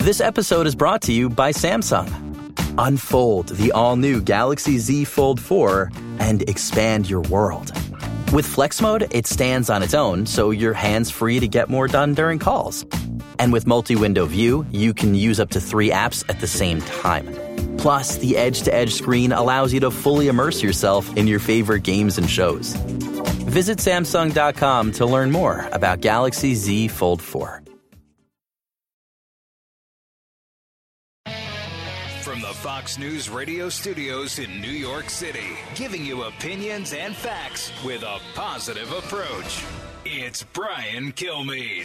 This episode is brought to you by Samsung. Unfold the all-new Galaxy Z Fold 4 and expand your world. With Flex Mode, it stands on its own, so you're hands-free to get more done during calls. And with multi-window view, you can use up to 3 apps at the same time. Plus, the edge-to-edge screen allows you to fully immerse yourself in your favorite games and shows. Visit Samsung.com to learn more about Galaxy Z Fold 4. From the Fox News radio studios in New York City, giving you opinions and facts with a positive approach. It's Brian Kilmeade.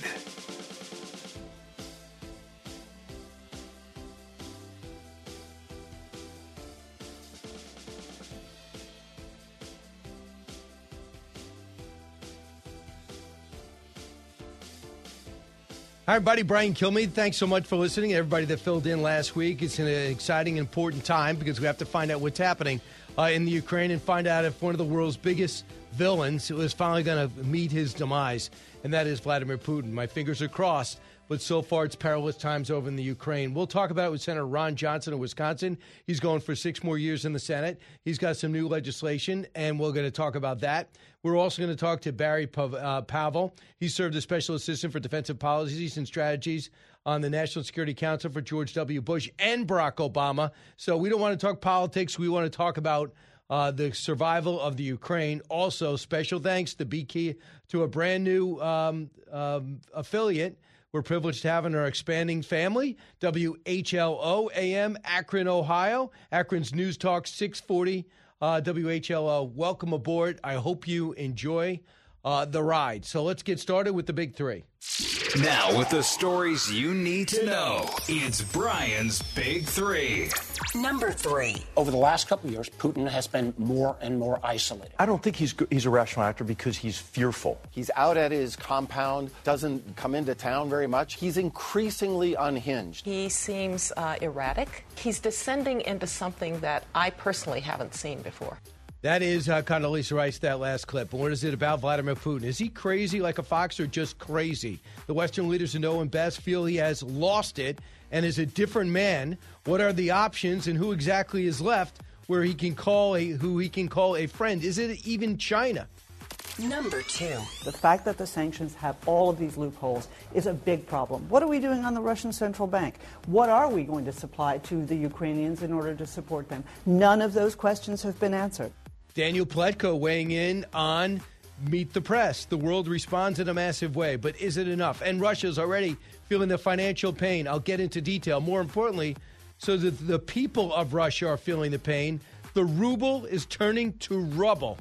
Hi, everybody. Brian Kilmeade. Thanks so much for listening. Everybody that filled in last week. It's an exciting and important time because we have to find out what's happening in the Ukraine and find out if one of the world's biggest villains is finally going to meet his demise, and that is Vladimir Putin. My fingers are crossed, but so far it's perilous times over in the Ukraine. We'll talk about it with Senator Ron Johnson of Wisconsin. He's going for 6 more years in the Senate. He's got some new legislation, and we're going to talk about that. We're also going to talk to Barry Pavel. He served as Special Assistant for Defensive Policies and Strategies on the National Security Council for George W. Bush and Barack Obama. So we don't want to talk politics. We want to talk about the survival of the Ukraine. Also, special thanks to BK to a brand new affiliate we're privileged to have in our expanding family, WHLO AM, Akron, Ohio. Akron's News Talk 640 WHLO. Welcome aboard. I hope you enjoy the ride. So let's get started with the big 3. Now, with the stories you need to know, it's Brian's Big 3. Number 3. Over the last couple of years, Putin has been more and more isolated. I don't think he's a rational actor because he's fearful. He's out at his compound, doesn't come into town very much. He's increasingly unhinged. He seems erratic. He's descending into something that I personally haven't seen before. That is Condoleezza Rice, that last clip. And what is it about Vladimir Putin? Is he crazy like a fox or just crazy? The Western leaders who know him best feel he has lost it and is a different man. What are the options and who exactly is left who he can call a friend? Is it even China? Number 2. The fact that the sanctions have all of these loopholes is a big problem. What are we doing on the Russian central bank? What are we going to supply to the Ukrainians in order to support them? None of those questions have been answered. Daniel Pletko weighing in on Meet the Press. The world responds in a massive way, but is it enough? And Russia's already feeling the financial pain. I'll get into detail. More importantly, so that the people of Russia are feeling the pain, the ruble is turning to rubble.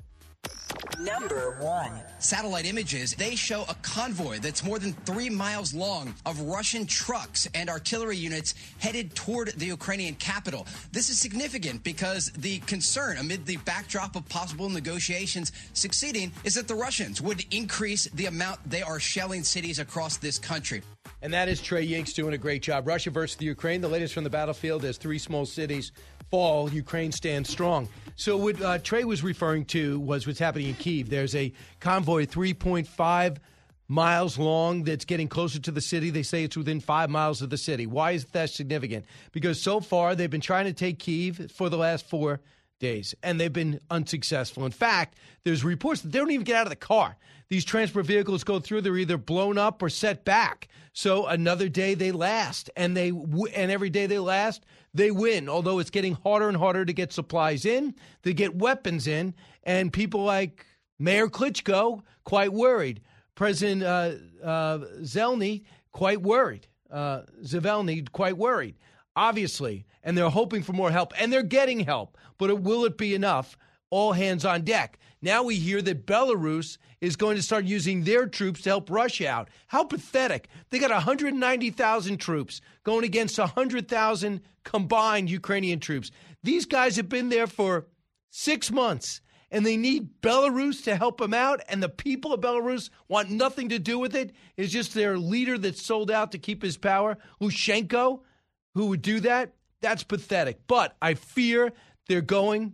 Number 1. Satellite images, they show a convoy that's more than 3 miles long of Russian trucks and artillery units headed toward the Ukrainian capital. This is significant because the concern amid the backdrop of possible negotiations succeeding is that the Russians would increase the amount they are shelling cities across this country. And that is Trey Yinks doing a great job. Russia versus the Ukraine, the latest from the battlefield as 3 small cities fall. Ukraine stands strong. So what Trey was referring to was what's happening in Kyiv. There's a convoy 3.5 miles long that's getting closer to the city. They say it's within 5 miles of the city. Why is that significant? Because so far they've been trying to take Kyiv for the last 4 days, and they've been unsuccessful. In fact, there's reports that they don't even get out of the car. These transport vehicles go through, they're either blown up or set back. So another day they last, and every day they last, they win, although it's getting harder and harder to get supplies in, to get weapons in, and people like Mayor Klitschko quite worried. President Zelny quite worried. Zavelny quite worried, obviously, and they're hoping for more help, and they're getting help, but will it be enough? All hands on deck. Now we hear that Belarus is going to start using their troops to help Russia out. How pathetic. They got 190,000 troops going against 100,000 combined Ukrainian troops. These guys have been there for 6 months, and they need Belarus to help them out, and the people of Belarus want nothing to do with it. It's just their leader that's sold out to keep his power, Lushenko, who would do that. That's pathetic. But I fear they're going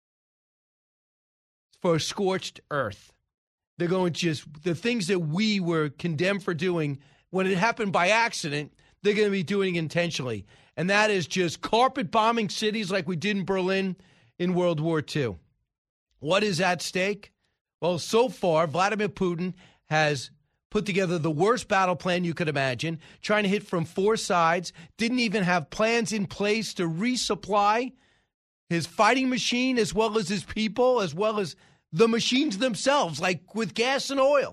for scorched earth. They're going just the things that we were condemned for doing when it happened by accident. they're going to be doing intentionally. And that is just carpet bombing cities like we did in Berlin in World War II. What is at stake? Well, so far, Vladimir Putin has put together the worst battle plan you could imagine, trying to hit from 4 sides, didn't even have plans in place to resupply his fighting machine as well as his people, as well as the machines themselves, like with gas and oil.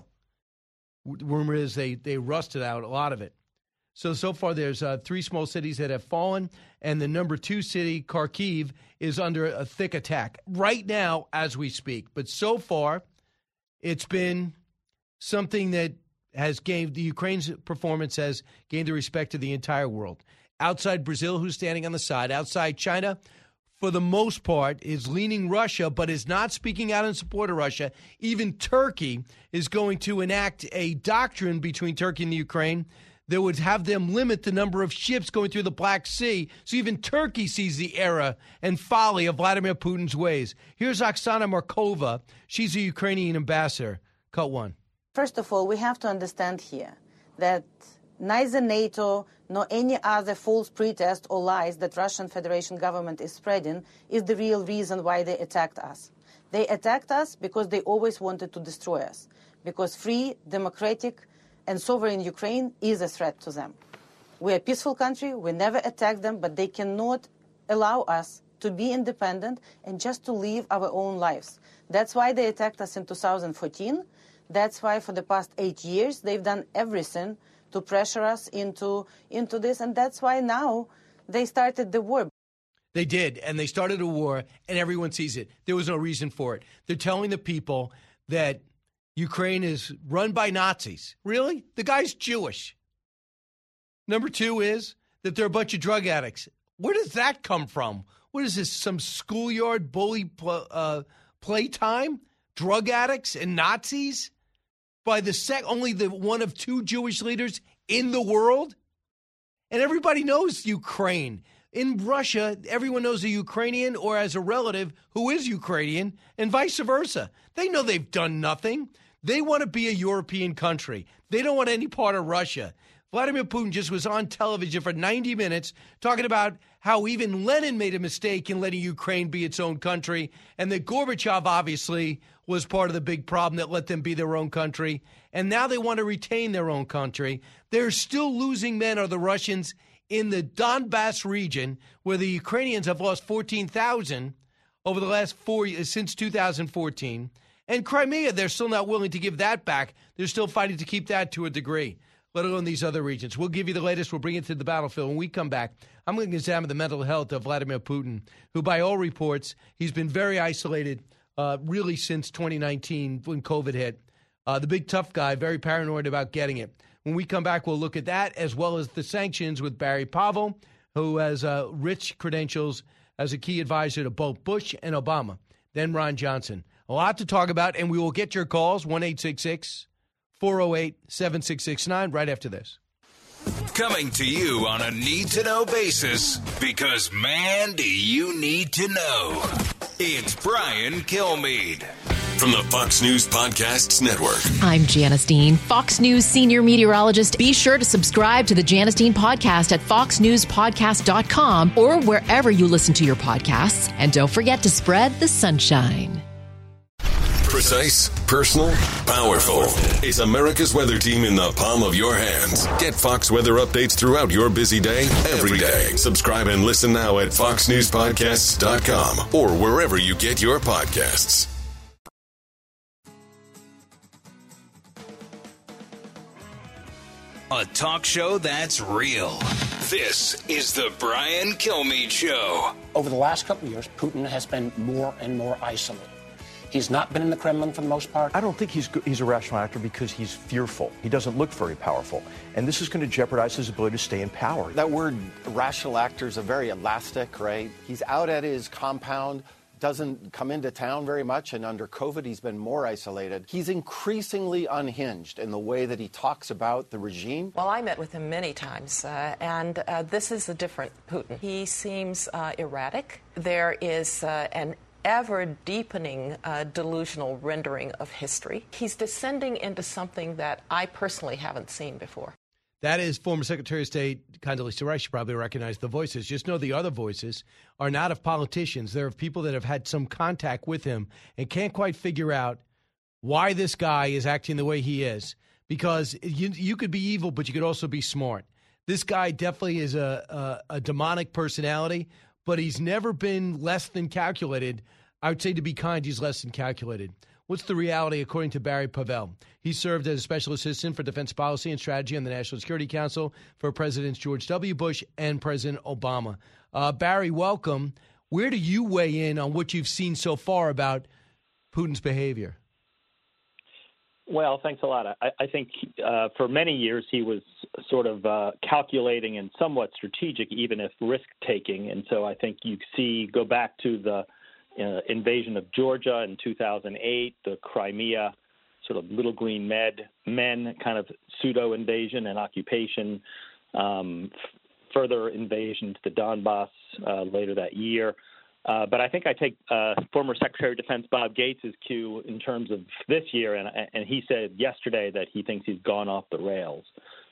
Rumor is they rusted out a lot of it. So far there's 3 small cities that have fallen, and the number 2 city, Kharkiv, is under a thick attack right now as we speak. But so far, it's been something that has gained, the Ukraine's performance has gained the respect of the entire world. Outside Brazil, who's standing on the side, outside China, for the most part, is leaning Russia, but is not speaking out in support of Russia. Even Turkey is going to enact a doctrine between Turkey and the Ukraine that would have them limit the number of ships going through the Black Sea. So even Turkey sees the error and folly of Vladimir Putin's ways. Here's Oksana Markova. She's a Ukrainian ambassador. Cut 1. First of all, we have to understand here that neither NATO nor any other false pretext or lies that Russian Federation government is spreading is the real reason why they attacked us. They attacked us because they always wanted to destroy us, because free, democratic, and sovereign Ukraine is a threat to them. We're a peaceful country, we never attack them, but they cannot allow us to be independent and just to live our own lives. That's why they attacked us in 2014. That's why for the past 8 years they've done everything to pressure us into this, and that's why now they started the war. They did, and they started a war, and everyone sees it. There was no reason for it. They're telling the people that Ukraine is run by Nazis. Really? The guy's Jewish. Number 2 is that they're a bunch of drug addicts. Where does that come from? What is this, some schoolyard bully playtime? Drug addicts and Nazis? By only the one of 2 Jewish leaders in the world? And everybody knows Ukraine. In Russia, everyone knows a Ukrainian or as a relative who is Ukrainian, and vice versa. They know they've done nothing. They want to be a European country. They don't want any part of Russia. Vladimir Putin just was on television for 90 minutes talking about how even Lenin made a mistake in letting Ukraine be its own country, and that Gorbachev obviously was part of the big problem that let them be their own country, and now they want to retain their own country. They're still losing men, are the Russians, in the Donbass region, where the Ukrainians have lost 14,000 over the last 4 years, since 2014. And Crimea, they're still not willing to give that back. They're still fighting to keep that to a degree, let alone these other regions. We'll give you the latest. We'll bring it to the battlefield. When we come back, I'm going to examine the mental health of Vladimir Putin, who, by all reports, he's been very isolated really since 2019 when COVID hit. The big tough guy, very paranoid about getting it. When we come back, we'll look at that as well as the sanctions with Barry Pavel, who has rich credentials as a key advisor to both Bush and Obama, then Ron Johnson. A lot to talk about, and we will get your calls, 1-866-408-7669, right after this. Coming to you on a need-to-know basis, because, man, do you need to know. It's Brian Kilmeade. From the Fox News Podcasts Network. I'm Janice Dean, Fox News senior meteorologist. Be sure to subscribe to the Janice Dean podcast at foxnewspodcast.com or wherever you listen to your podcasts. And don't forget to spread the sunshine. Precise, personal, powerful. It's America's weather team in the palm of your hands. Get Fox weather updates throughout your busy day, every day. Subscribe and listen now at foxnewspodcasts.com or wherever you get your podcasts. A talk show that's real. This is the Brian Kilmeade Show. Over the last couple of years, Putin has been more and more isolated. He's not been in the Kremlin for the most part. I don't think he's a rational actor because he's fearful. He doesn't look very powerful. And this is going to jeopardize his ability to stay in power. That word rational actor is a very elastic, right? He's out at his compound, doesn't come into town very much, and under COVID he's been more isolated. He's increasingly unhinged in the way that he talks about the regime. Well, I met with him many times, and this is a different Putin. He seems erratic. There is an ever-deepening delusional rendering of history. He's descending into something that I personally haven't seen before. That is former Secretary of State Condoleezza Rice. You probably recognize the voices. Just know the other voices are not of politicians. They're of people that have had some contact with him and can't quite figure out why this guy is acting the way he is. Because you could be evil, but you could also be smart. This guy definitely is a demonic personality, but he's never been less than calculated. I would say, to be kind, he's less than calculated. What's the reality, according to Barry Pavel? He served as a special assistant for defense policy and strategy on the National Security Council for Presidents George W. Bush and President Obama. Barry, welcome. Where do you weigh in on what you've seen so far about Putin's behavior? Well, thanks a lot. I think for many years he was sort of calculating and somewhat strategic, even if risk-taking. And so I think you go back to the invasion of Georgia in 2008, the Crimea sort of little green men kind of pseudo-invasion and occupation, further invasion to the Donbass later that year. But I think I take former Secretary of Defense Bob Gates' cue in terms of this year, and he said yesterday that he thinks he's gone off the rails.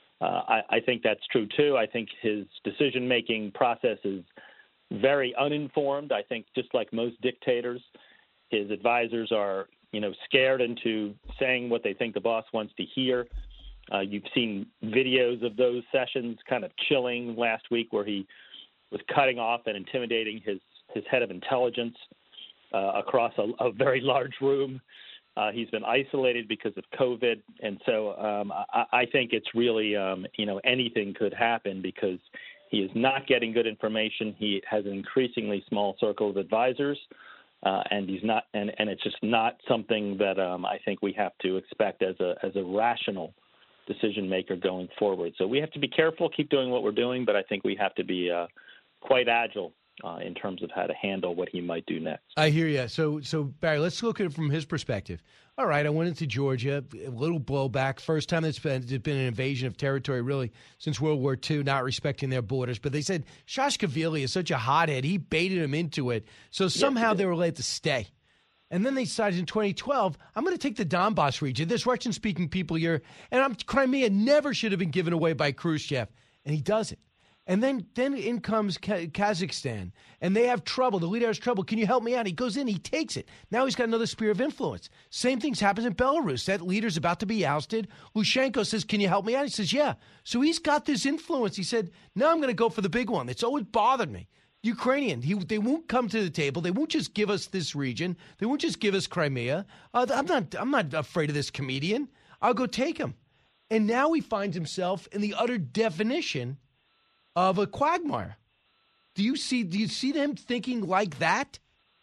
I think that's true, too. I think his decision-making process is very uninformed. I think just like most dictators, his advisors are, scared into saying what they think the boss wants to hear. You've seen videos of those sessions kind of chilling last week where he was cutting off and intimidating his head of intelligence across a very large room. He's been isolated because of COVID. And so I think it's really, anything could happen because he is not getting good information. He has an increasingly small circle of advisors, and he's not, and it's just not something that I think we have to expect as a rational decision maker going forward. So we have to be careful, keep doing what we're doing, but I think we have to be quite agile in terms of how to handle what he might do next. I hear you. So Barry, let's look at it from his perspective. All right, I went into Georgia, a little blowback. First time there's been an invasion of territory, really, since World War II, not respecting their borders. But they said Saakashvili is such a hothead. He baited him into it. So somehow they were let to stay. And then they decided in 2012, I'm going to take the Donbass region. There's Russian-speaking people here. And Crimea never should have been given away by Khrushchev. And he does it. And then in comes Kazakhstan, and they have trouble. The leader has trouble. Can you help me out? He goes in, he takes it. Now he's got another sphere of influence. Same things happens in Belarus. That leader's about to be ousted. Lushenko says, can you help me out? He says, yeah. So he's got this influence. He said, now I'm going to go for the big one. It's always bothered me. Ukrainian, they won't come to the table. They won't just give us this region. They won't just give us Crimea. I'm not afraid of this comedian. I'll go take him. And now he finds himself in the utter definition of a quagmire. Do you see them thinking like that?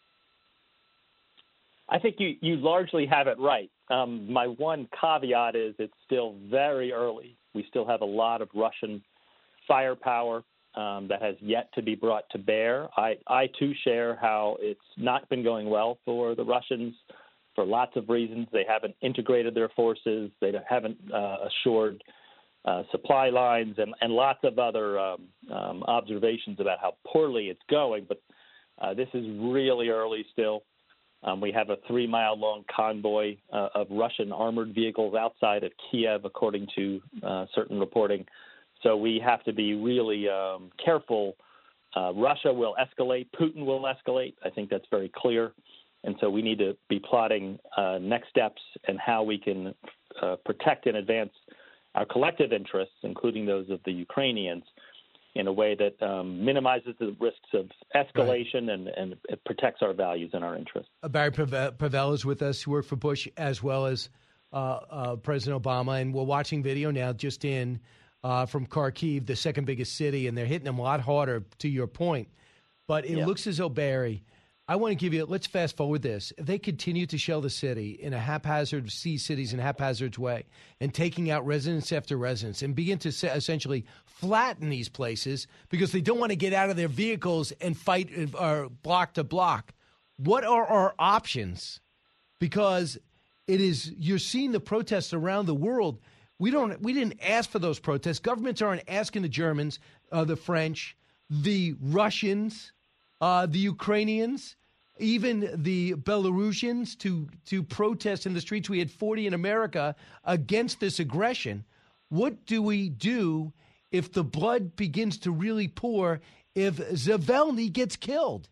I think you largely have it right. My one caveat is it's still very early. We still have a lot of Russian firepower that has yet to be brought to bear. I too share how it's not been going well for the Russians for lots of reasons. They haven't integrated their forces. They haven't assured supply lines and lots of other observations about how poorly it's going. But this is really early still. We have a 3-mile-long convoy of Russian armored vehicles outside of Kiev, according to certain reporting. So we have to be really careful. Russia will escalate. Putin will escalate. I think that's very clear. And so we need to be plotting next steps and how we can protect and advance our collective interests, including those of the Ukrainians, in a way that minimizes the risks of escalation and it protects our values and our interests. Barry Pavel is with us. He worked for Bush as well as President Obama. And we're watching video now just in from Kharkiv, the second biggest city, and they're hitting them a lot harder, to your point. But it looks as though, Barry, I want to give you, let's fast forward this. If they continue to shell the city in a haphazard, see cities in a haphazard way, and taking out residence after residence, and begin to essentially flatten these places because they don't want to get out of their vehicles and fight block to block, what are our options? Because you're seeing the protests around the world. We didn't ask for those protests. Governments aren't asking the Germans, the French, the Russians, the Ukrainians, even the Belarusians to protest in the streets. We had 40 in America against this aggression. What do we do if the blood begins to really pour, if Navalny gets killed?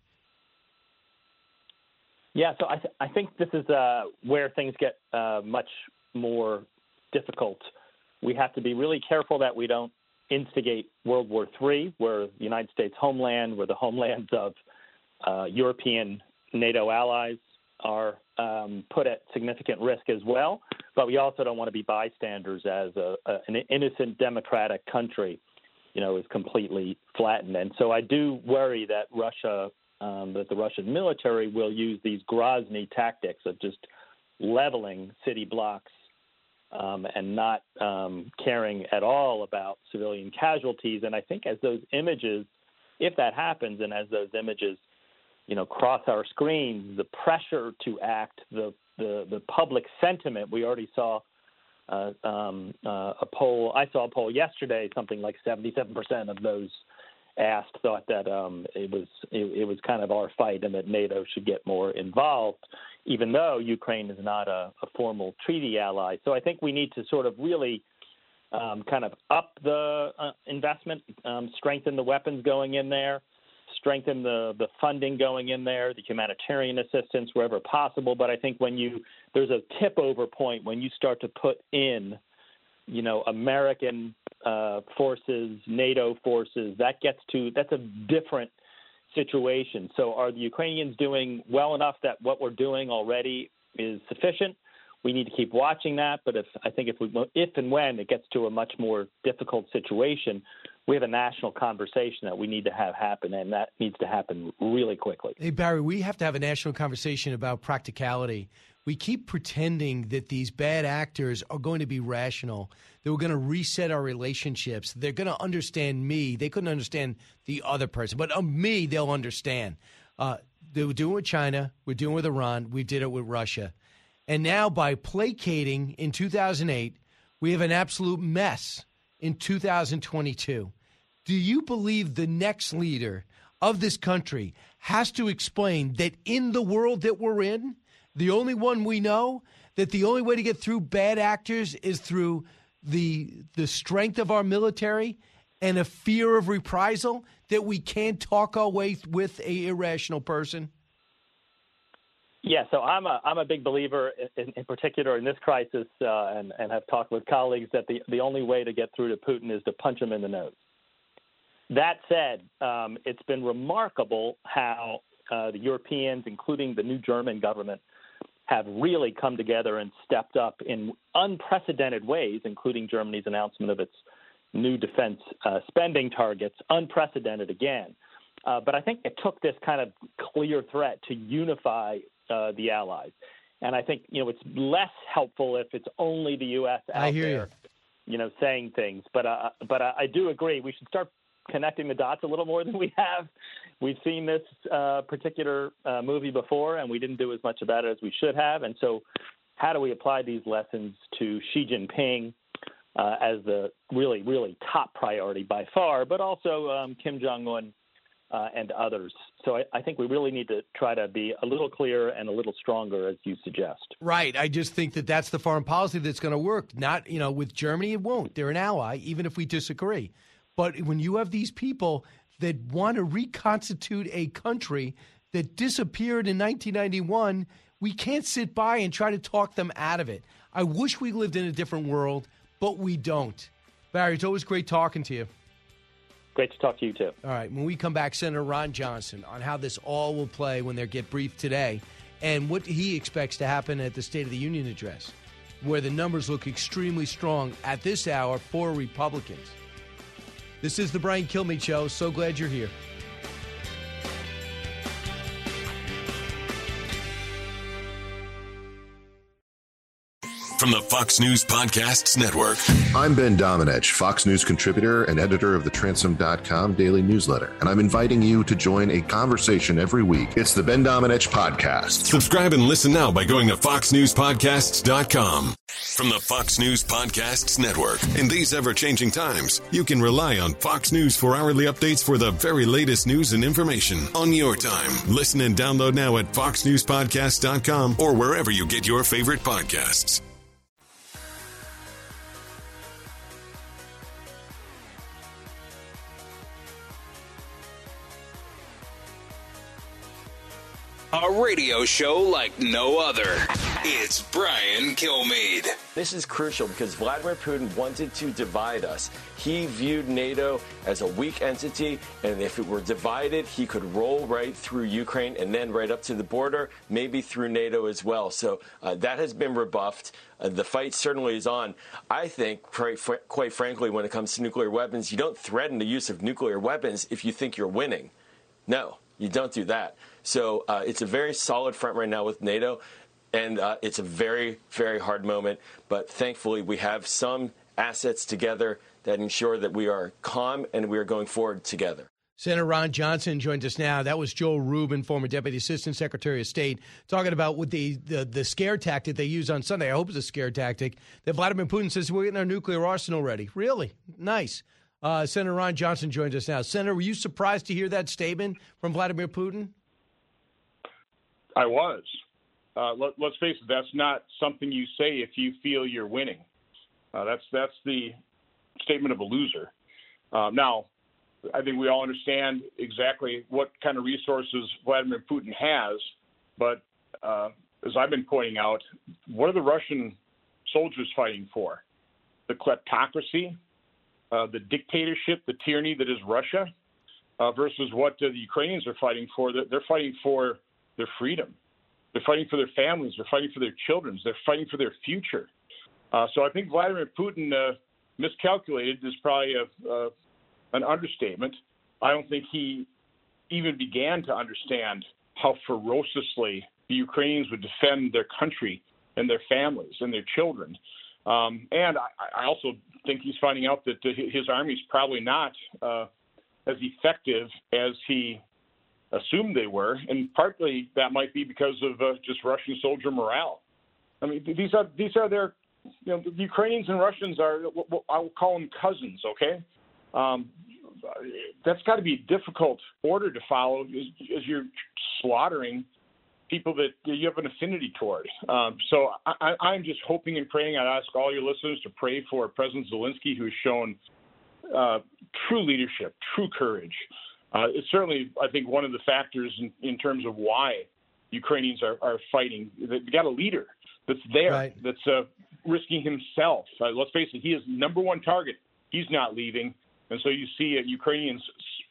Yeah, so I think this is where things get much more difficult. We have to be really careful that we don't instigate World War III, where the United States homeland, where the homelands of European NATO allies are put at significant risk as well. But we also don't want to be bystanders as an innocent democratic country, is completely flattened. And so I do worry that that the Russian military will use these Grozny tactics of just leveling city blocks and not caring at all about civilian casualties. And I think as those images, if that happens, and as those images, cross our screens, the pressure to act, the public sentiment, we already saw a poll. I saw a poll yesterday, something like 77% of those asked thought that it was kind of our fight and that NATO should get more involved, even though Ukraine is not a formal treaty ally. So I think we need to sort of really kind of up the investment, strengthen the weapons going in there, strengthen the funding going in there, the humanitarian assistance wherever possible. But I think there's a tip over point when you start to put in, American forces, NATO forces, that's a different situation. So are the Ukrainians doing well enough that what we're doing already is sufficient? We need to keep watching that. But if and when it gets to a much more difficult situation, we have a national conversation that we need to have happen, and that needs to happen really quickly. Hey, Barry, we have to have a national conversation about practicality. We keep pretending that these bad actors are going to be rational, that we're going to reset our relationships. They're going to understand me. They couldn't understand the other person, but me, they'll understand. They were doing it with China. We're doing it with Iran. We did it with Russia. And now by placating in 2008, we have an absolute mess in 2022. Do you believe the next leader of this country has to explain that in the world that we're in, the only one we know, that the only way to get through bad actors is through the strength of our military and a fear of reprisal, that we can't talk our way with a irrational person? Yeah, so I'm a big believer in particular in this crisis, and have talked with colleagues that the only way to get through to Putin is to punch him in the nose. That said, it's been remarkable how the Europeans, including the new German government, have really come together and stepped up in unprecedented ways, including Germany's announcement of its new defense spending targets, unprecedented again. But I think it took this kind of clear threat to unify the allies. And I think, it's less helpful if it's only the U.S. out there, saying things. But I do agree we should start connecting the dots a little more than we have. We've seen this particular movie before, and we didn't do as much about it as we should have. And so how do we apply these lessons to Xi Jinping as the really, really top priority by far, but also Kim Jong-un and others. So I think we really need to try to be a little clearer and a little stronger, as you suggest. Right. I just think that that's the foreign policy that's going to work. Not, with Germany, it won't. They're an ally, even if we disagree. But when you have these people that want to reconstitute a country that disappeared in 1991, we can't sit by and try to talk them out of it. I wish we lived in a different world, but we don't. Barry, it's always great talking to you. Great to talk to you, too. All right. When we come back, Senator Ron Johnson on how this all will play when they get briefed today and what he expects to happen at the State of the Union address, where the numbers look extremely strong at this hour for Republicans. This is the Brian Kilmeade Show. So glad you're here. From the Fox News Podcasts Network. I'm Ben Domenech, Fox News contributor and editor of the Transom.com daily newsletter, and I'm inviting you to join a conversation every week. It's the Ben Domenech Podcast. Subscribe and listen now by going to FoxNewsPodcasts.com. From the Fox News Podcasts Network. In these ever-changing times, you can rely on Fox News for hourly updates for the very latest news and information on your time. Listen and download now at FoxNewsPodcasts.com or wherever you get your favorite podcasts. A radio show like no other. It's Brian Kilmeade. This is crucial because Vladimir Putin wanted to divide us. He viewed NATO as a weak entity, and if it were divided, he could roll right through Ukraine and then right up to the border, maybe through NATO as well. So that has been rebuffed. The fight certainly is on. I think, quite frankly, when it comes to nuclear weapons, you don't threaten the use of nuclear weapons if you think you're winning. No, you don't do that. So it's a very solid front right now with NATO, and it's a very, very hard moment. But thankfully, we have some assets together that ensure that we are calm and we are going forward together. Senator Ron Johnson joins us now. That was Joel Rubin, former Deputy Assistant Secretary of State, talking about what the scare tactic they used on Sunday. I hope it's a scare tactic that Vladimir Putin says we're getting our nuclear arsenal ready. Really? Nice. Senator Ron Johnson joins us now. Senator, were you surprised to hear that statement from Vladimir Putin? I was. Let's face it, that's not something you say if you feel you're winning. That's the statement of a loser. Now, I think we all understand exactly what kind of resources Vladimir Putin has, but as I've been pointing out, what are the Russian soldiers fighting for? The kleptocracy, the dictatorship, the tyranny that is Russia, versus what the Ukrainians are fighting for. They're fighting for their freedom. They're fighting for their families. They're fighting for their children. They're fighting for their future. So I think Vladimir Putin miscalculated is probably an understatement. I don't think he even began to understand how ferociously the Ukrainians would defend their country and their families and their children. And I also think he's finding out that his army is probably not as effective as he assumed they were, and partly that might be because of just Russian soldier morale. I mean, these are their, the Ukrainians and Russians are, I will call them cousins, okay? That's got to be a difficult order to follow as you're slaughtering people that you have an affinity toward. So I'm just hoping and praying. I'd ask all your listeners to pray for President Zelensky, who has shown true leadership, true courage. It's certainly, I think, one of the factors in terms of why Ukrainians are fighting. They've got a leader that's there, right, that's risking himself. Let's face it, he is number one target. He's not leaving. And so you see Ukrainians,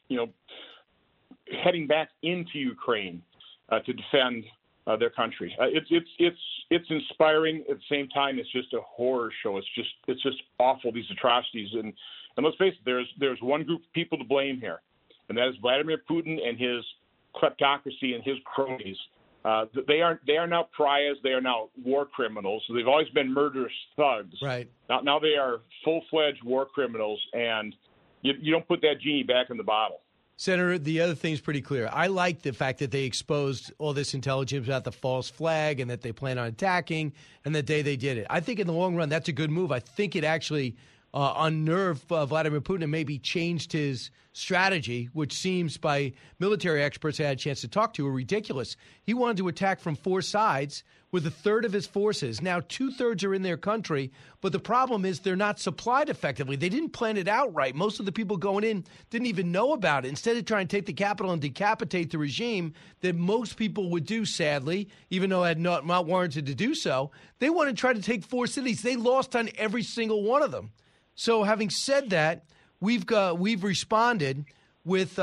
heading back into Ukraine to defend their country. It's inspiring. At the same time, it's just a horror show. It's just awful, these atrocities. And let's face it, there's one group of people to blame here, and that is Vladimir Putin and his kleptocracy and his cronies. They are now pariahs. They are now war criminals. So they've always been murderous thugs. Right. Now they are full-fledged war criminals, and you don't put that genie back in the bottle. Senator, the other thing's pretty clear. I like the fact that they exposed all this intelligence about the false flag and that they plan on attacking and the day they did it. I think in the long run, that's a good move. I think it actually unnerved Vladimir Putin and maybe changed his strategy, which seems by military experts I had a chance to talk to are ridiculous. He wanted to attack from four sides with a third of his forces. Now, 2/3 are in their country, but the problem is they're not supplied effectively. They didn't plan it out right. Most of the people going in didn't even know about it. Instead of trying to take the capital and decapitate the regime that most people would do, sadly, even though I had not warranted to do so, they want to try to take 4 cities. They lost on every single one of them. So having said that, we've responded with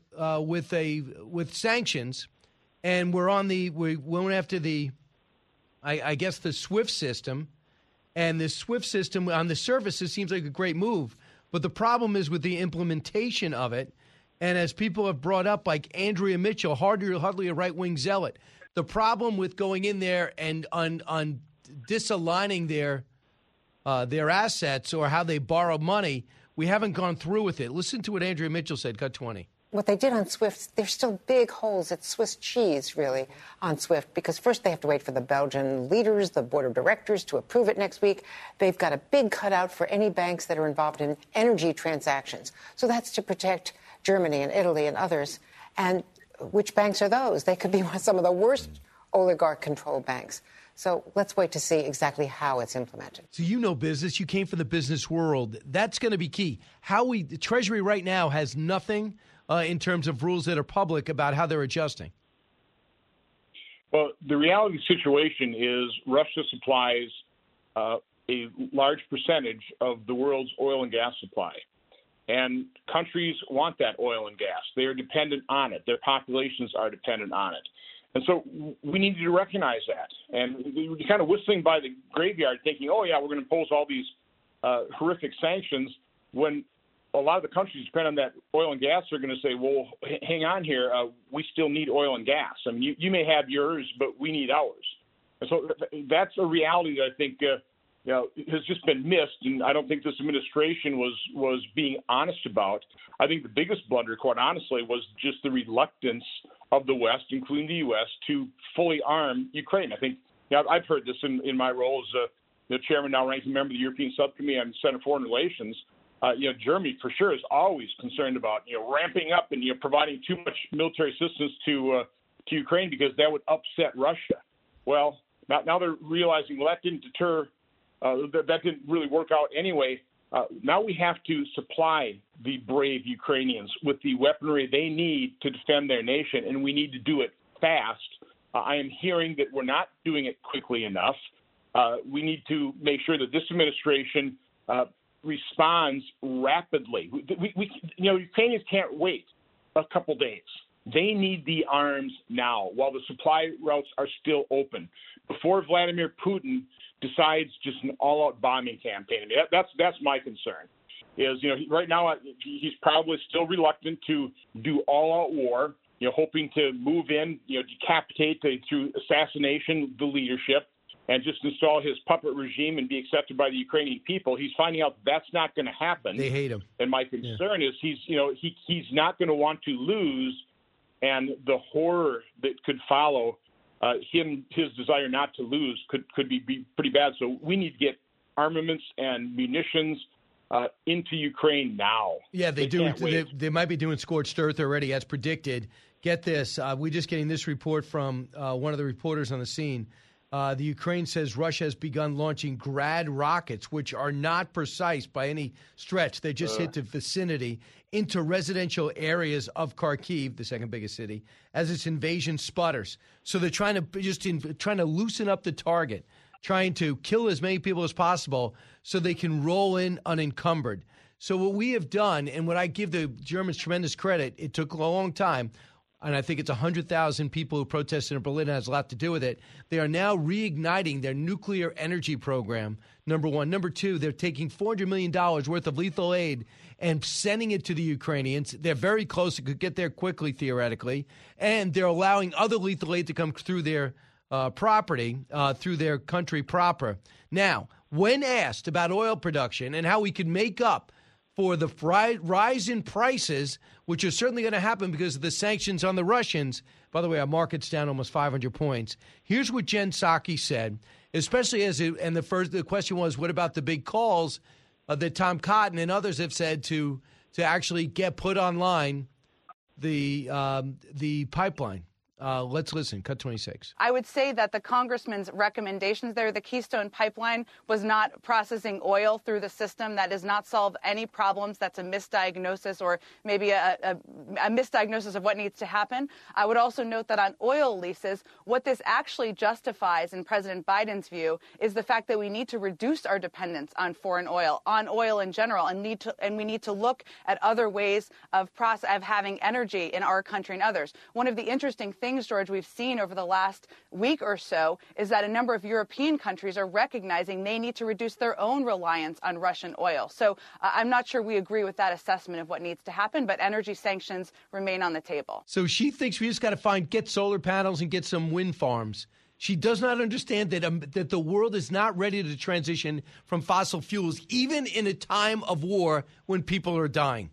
sanctions, and we went after the SWIFT system, and the SWIFT system on the surface it seems like a great move, but the problem is with the implementation of it. And as people have brought up, like Andrea Mitchell, hardly a right-wing zealot, the problem with going in there and on disaligning their assets or how they borrow money, we haven't gone through with it. Listen to what Andrea Mitchell said, cut 20. What they did on SWIFT, there's still big holes. It's Swiss cheese, really, on SWIFT, because first they have to wait for the Belgian leaders, the board of directors, to approve it next week. They've got a big cutout for any banks that are involved in energy transactions. So that's to protect Germany and Italy and others. And which banks are those? They could be some of the worst oligarch-controlled banks. So let's wait to see exactly how it's implemented. So you know business. You came from the business world. That's going to be key. The Treasury right now has nothing in terms of rules that are public about how they're adjusting. Well, the reality of the situation is Russia supplies a large percentage of the world's oil and gas supply. And countries want that oil and gas. They are dependent on it. Their populations are dependent on it. And so we need to recognize that. And we're kind of whistling by the graveyard thinking, oh, yeah, we're going to impose all these horrific sanctions when a lot of the countries depend on that oil and gas are going to say, well, hang on here. We still need oil and gas. I mean, you may have yours, but we need ours. And so that's a reality that I think has just been missed, and I don't think this administration was being honest about. I think the biggest blunder, quite honestly, was just the reluctance of the West, including the U.S., to fully arm Ukraine. I think I've heard this in my role as the chairman, now ranking member of the European Subcommittee on Senate Foreign Relations. Germany for sure is always concerned about ramping up and providing too much military assistance to Ukraine because that would upset Russia. Well, now they're realizing that didn't deter. That didn't really work out anyway. Now we have to supply the brave Ukrainians with the weaponry they need to defend their nation, and we need to do it fast. I am hearing that we're not doing it quickly enough. We need to make sure that this administration responds rapidly. Ukrainians can't wait a couple days. They need the arms now while the supply routes are still open, before Vladimir Putin decides just an all-out bombing campaign. I mean, that's my concern. Is right now he's probably still reluctant to do all-out war. Hoping to move in, decapitate through assassination the leadership, and just install his puppet regime and be accepted by the Ukrainian people. He's finding out that's not going to happen. They hate him. And my concern is he's not going to want to lose, and the horror that could follow his desire not to lose could be pretty bad. So we need to get armaments and munitions into Ukraine now. Yeah, they might be doing scorched earth already, as predicted. Get this. We're just getting this report from one of the reporters on the scene. The Ukraine says Russia has begun launching Grad rockets, which are not precise by any stretch. They just hit the vicinity into residential areas of Kharkiv, the second biggest city, as its invasion sputters. So they're trying to loosen up the target, trying to kill as many people as possible so they can roll in unencumbered. So what we have done, and what I give the Germans tremendous credit, it took a long time, and I think it's 100,000 people who protested in Berlin, has a lot to do with it. They are now reigniting their nuclear energy program, number one. Number two, they're taking $400 million worth of lethal aid and sending it to the Ukrainians. They're very close. It could get there quickly, theoretically. And they're allowing other lethal aid to come through their property, through their country proper. Now, when asked about oil production and how we could make up for the rise in prices, which is certainly going to happen because of the sanctions on the Russians. By the way, our market's down almost 500 points. Here's what Jen Psaki said, especially the question was, what about the big calls that Tom Cotton and others have said to actually get put online the pipeline? Let's listen. Cut 26. I would say that the congressman's recommendations there, the Keystone Pipeline was not processing oil through the system. That does not solve any problems. That's a misdiagnosis, or maybe a misdiagnosis of what needs to happen. I would also note that on oil leases, what this actually justifies in President Biden's view is the fact that we need to reduce our dependence on foreign oil, on oil in general, and we need to look at other ways of having energy in our country and others. One of the interesting things, George, we've seen over the last week or so is that a number of European countries are recognizing they need to reduce their own reliance on Russian oil. So I'm not sure we agree with that assessment of what needs to happen, but energy sanctions remain on the table. So she thinks we just got to get solar panels and get some wind farms. She does not understand that the world is not ready to transition from fossil fuels, even in a time of war when people are dying.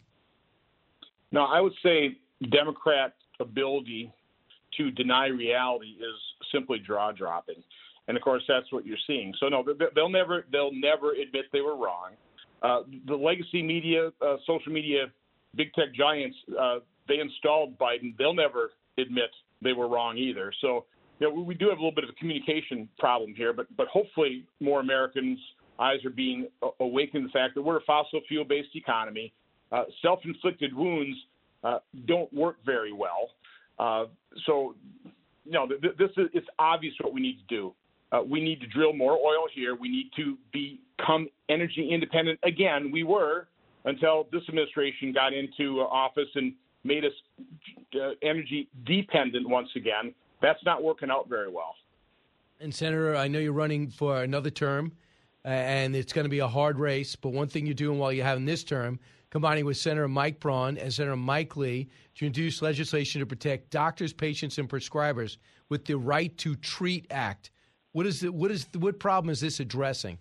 No, I would say Democrat ability to deny reality is simply jaw-dropping, and of course that's what you're seeing. So no, they'll never admit they were wrong. The legacy media, social media, big tech giants, they installed Biden. They'll never admit they were wrong either. So we do have a little bit of a communication problem here, but hopefully more Americans' eyes are being awakened to the fact that we're a fossil fuel-based economy. Self-inflicted wounds don't work very well. So it's obvious what we need to do. We need to drill more oil here. We need to become energy independent again. We were until this administration got into office and made us energy dependent once again. That's not working out very well. And Senator, I know you're running for another term, and it's going to be a hard race. But one thing you're doing while you're having this term, combining with Senator Mike Braun and Senator Mike Lee, to introduce legislation to protect doctors, patients, and prescribers with the Right to Treat Act. What problem is this addressing?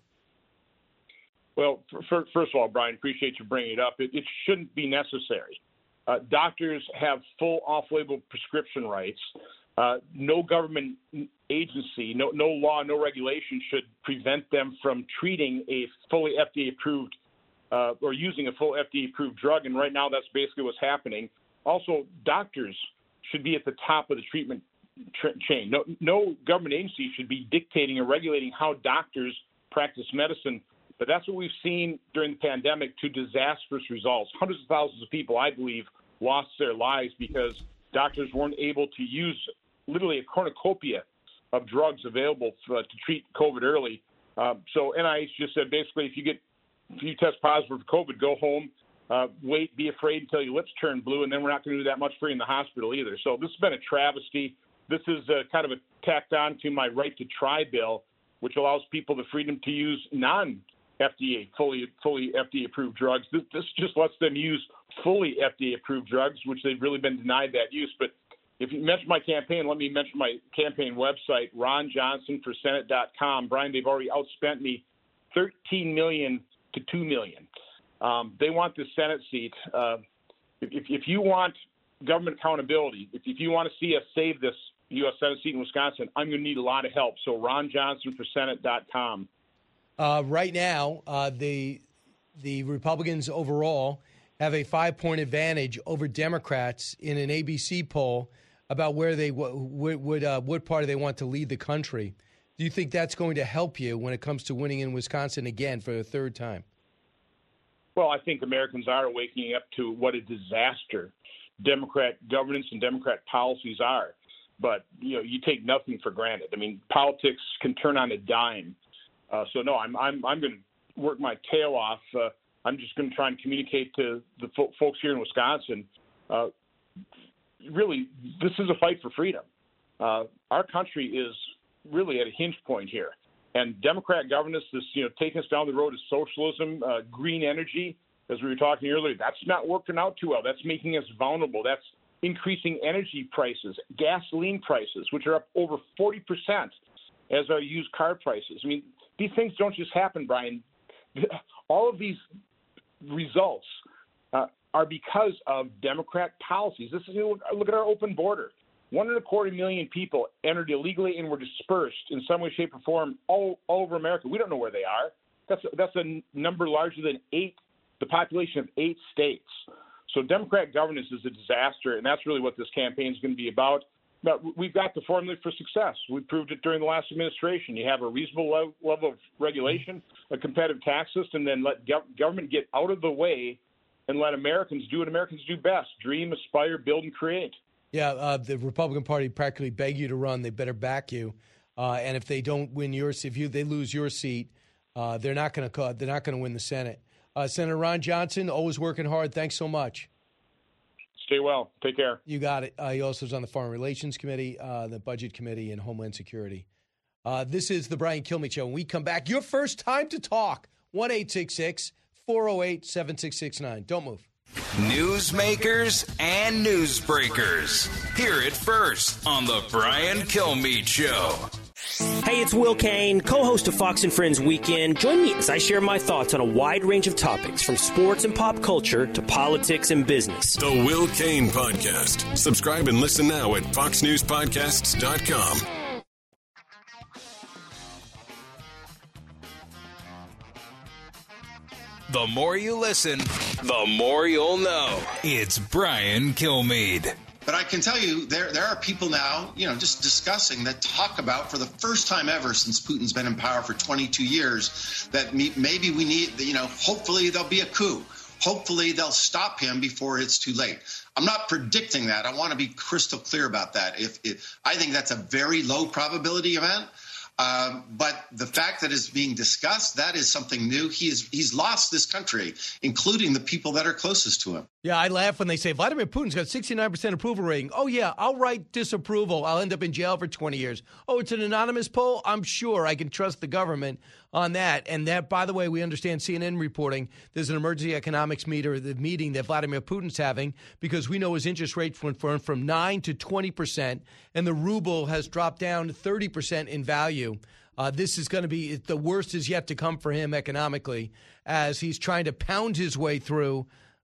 Well, first of all, Brian, appreciate you bringing it up. It shouldn't be necessary. Doctors have full off-label prescription rights. No government agency, no law, no regulation should prevent them from treating a fully FDA-approved or using a full FDA-approved drug, and right now that's basically what's happening. Also, doctors should be at the top of the treatment chain. No government agency should be dictating or regulating how doctors practice medicine, but that's what we've seen during the pandemic to disastrous results. Hundreds of thousands of people, I believe, lost their lives because doctors weren't able to use literally a cornucopia of drugs available to treat COVID early. So NIH just said basically if you test positive for COVID, go home, wait, be afraid until your lips turn blue, and then we're not going to do that much for you in the hospital either. So this has been a travesty. This is kind of a tacked on to my Right to Try bill, which allows people the freedom to use non-FDA, fully FDA-approved drugs. This just lets them use fully FDA-approved drugs, which they've really been denied that use. But if you mention my campaign, let me mention my campaign website, RonJohnsonForSenate.com. Brian, they've already outspent me $13 million to $2 million. They want the Senate seat. If you want government accountability, if you want to see us save this U.S. Senate seat in Wisconsin, I'm going to need a lot of help. So RonJohnsonForSenate.com. Right now, the Republicans overall have a 5-point advantage over Democrats in an ABC poll about where they what party they want to lead the country. Do you think that's going to help you when it comes to winning in Wisconsin again for the third time? Well, I think Americans are waking up to what a disaster Democrat governance and Democrat policies are. But, you take nothing for granted. I mean, politics can turn on a dime. So, no, I'm going to work my tail off. I'm just going to try and communicate to the folks here in Wisconsin. Really, this is a fight for freedom. Our country is really at a hinge point here. And Democrat governance is, taking us down the road of socialism, green energy, as we were talking earlier. That's not working out too well. That's making us vulnerable. That's increasing energy prices, gasoline prices, which are up over 40%, as are used car prices. I mean, these things don't just happen, Brian. All of these results are because of Democrat policies. Look at our open border. 1.25 million people entered illegally and were dispersed in some way, shape, or form all over America. We don't know where they are. That's a number larger than the population of 8 states. So Democrat governance is a disaster, and that's really what this campaign is going to be about. But we've got the formula for success. We proved it during the last administration. You have a reasonable level of regulation, a competitive tax system, then let government get out of the way and let Americans do what Americans do best: dream, aspire, build, and create. Yeah, the Republican Party practically beg you to run. They better back you. And if they don't win they lose your seat, they're not going to win the Senate. Senator Ron Johnson, always working hard. Thanks so much. Stay well. Take care. You got it. He also is on the Foreign Relations Committee, the Budget Committee, and Homeland Security. This is the Brian Kilmeade Show. When we come back, your first time to talk, 1-866-408-7669. Don't move. Newsmakers and newsbreakers. Hear it first on the Brian Kilmeade Show. Hey, it's Will Cain, co-host of Fox & Friends Weekend. Join me as I share my thoughts on a wide range of topics, from sports and pop culture to politics and business. The Will Cain Podcast. Subscribe and listen now at foxnewspodcasts.com. The more you listen, the more you'll know. It's Brian Kilmeade. But I can tell you there are people now, just discussing that talk about, for the first time ever since Putin's been in power for 22 years, that maybe we need, hopefully there'll be a coup. hopefully they'll stop him before it's too late. I'm not predicting that. I want to be crystal clear about that. I think that's a very low probability event. But the fact that it's being discussed, that is something new. He's lost this country, including the people that are closest to him. Yeah, I laugh when they say Vladimir Putin's got 69% approval rating. Oh, yeah, I'll write disapproval. I'll end up in jail for 20 years. Oh, it's an anonymous poll? I'm sure I can trust the government on that. And that, by the way, we understand CNN reporting there's an emergency economics meeting that Vladimir Putin's having because we know his interest rate went from 9 to 20%, and the ruble has dropped down 30% in value. This is going to be the worst is yet to come for him economically as he's trying to pound his way through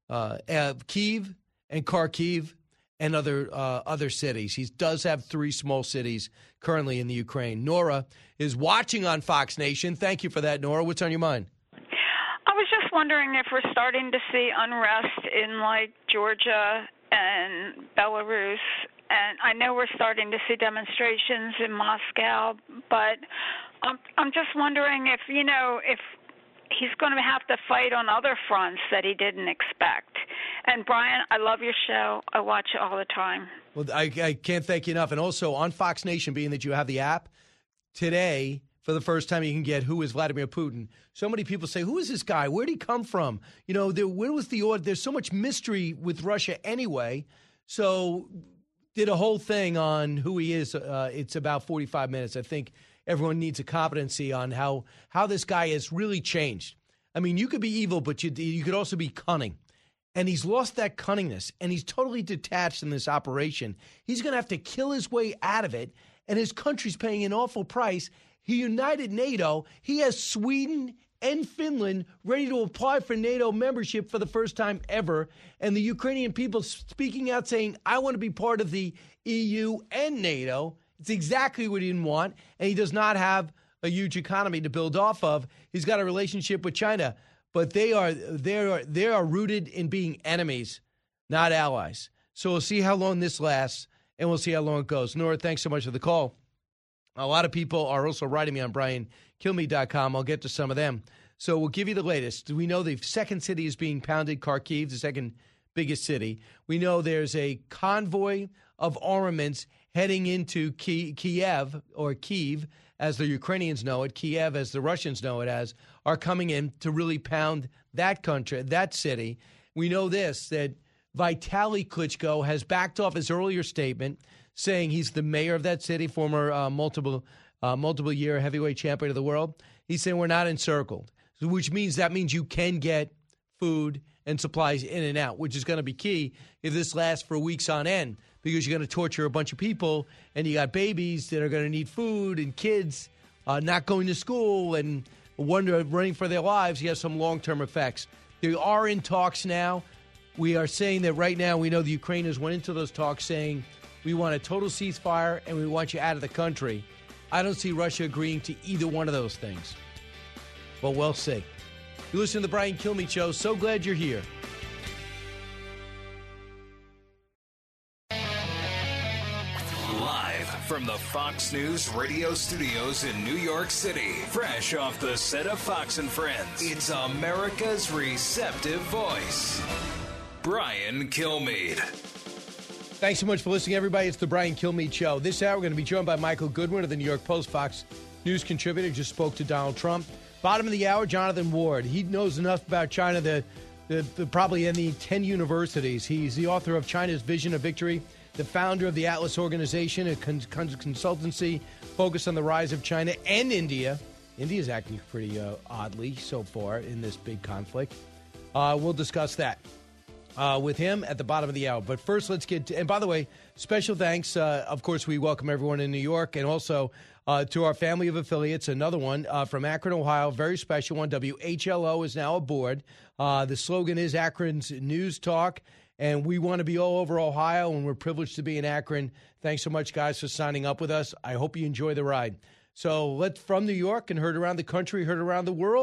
Kyiv and Kharkiv and other cities. He does have 3 small cities currently in the Ukraine. Nora is watching on Fox Nation. Thank you for that, Nora. What's on your mind? I was just wondering if we're starting to see unrest in, like, Georgia and Belarus. And I know we're starting to see demonstrations in Moscow, but I'm just wondering if he's going to have to fight on other fronts that he didn't expect. And, Brian, I love your show. I watch it all the time. Well, I can't thank you enough. And also on Fox Nation, being that you have the app, today, for the first time, you can get Who is Vladimir Putin. So many people say, who is this guy? Where did he come from? Where was the order? There's so much mystery with Russia anyway. So did a whole thing on who he is. It's about 45 minutes. I think everyone needs a competency on how this guy has really changed. I mean, you could be evil, but you could also be cunning. And he's lost that cunningness, and he's totally detached in this operation. He's going to have to kill his way out of it, and his country's paying an awful price. He united NATO. He has Sweden and Finland ready to apply for NATO membership for the first time ever. And the Ukrainian people speaking out saying, I want to be part of the EU and NATO. It's exactly what he didn't want. And he does not have a huge economy to build off of. He's got a relationship with China. But they are rooted in being enemies, not allies. So we'll see how long this lasts, and we'll see how long it goes. Nora, thanks so much for the call. A lot of people are also writing me on BrianKilmeade.com. I'll get to some of them. So we'll give you the latest. We know the second city is being pounded, Kharkiv, the second biggest city. We know there's a convoy of armaments heading into Kiev, or Kyiv, as the Ukrainians know it, Kiev, as the Russians know it as, are coming in to really pound that country, that city. We know this, that Vitaly Klitschko has backed off his earlier statement saying he's the mayor of that city, former multiple-year heavyweight champion of the world. He's saying we're not encircled, which means you can get food and supplies in and out, which is going to be key if this lasts for weeks on end, because you're going to torture a bunch of people, and you got babies that are going to need food and kids not going to school and running for their lives. You have some long-term effects. They are in talks now. We are saying that right now we know the Ukrainians went into those talks saying we want a total ceasefire and we want you out of the country. I don't see Russia agreeing to either one of those things. But we'll see. You listen to the Brian Kilmeade Show. So glad you're here. Live from the Fox News radio studios in New York City, fresh off the set of Fox and Friends, it's America's receptive voice, Brian Kilmeade. Thanks so much for listening, everybody. It's the Brian Kilmeade Show. This hour, we're going to be joined by Michael Goodwin of the New York Post, Fox News contributor, just spoke to Donald Trump. Bottom of the hour, Jonathan Ward. He knows enough about China that probably in the 10 universities. He's the author of China's Vision of Victory, the founder of the Atlas Organization, a consultancy focused on the rise of China and India. India's acting pretty oddly so far in this big conflict. We'll discuss that with him at the bottom of the hour. But first, let's get to, and by the way, special thanks. Of course, we welcome everyone in New York, and also to our family of affiliates, another one from Akron, Ohio, very special one. WHLO is now aboard. The slogan is Akron's News Talk, and we want to be all over Ohio, and we're privileged to be in Akron. Thanks so much, guys, for signing up with us. I hope you enjoy the ride. So from New York and heard around the country, heard around the world,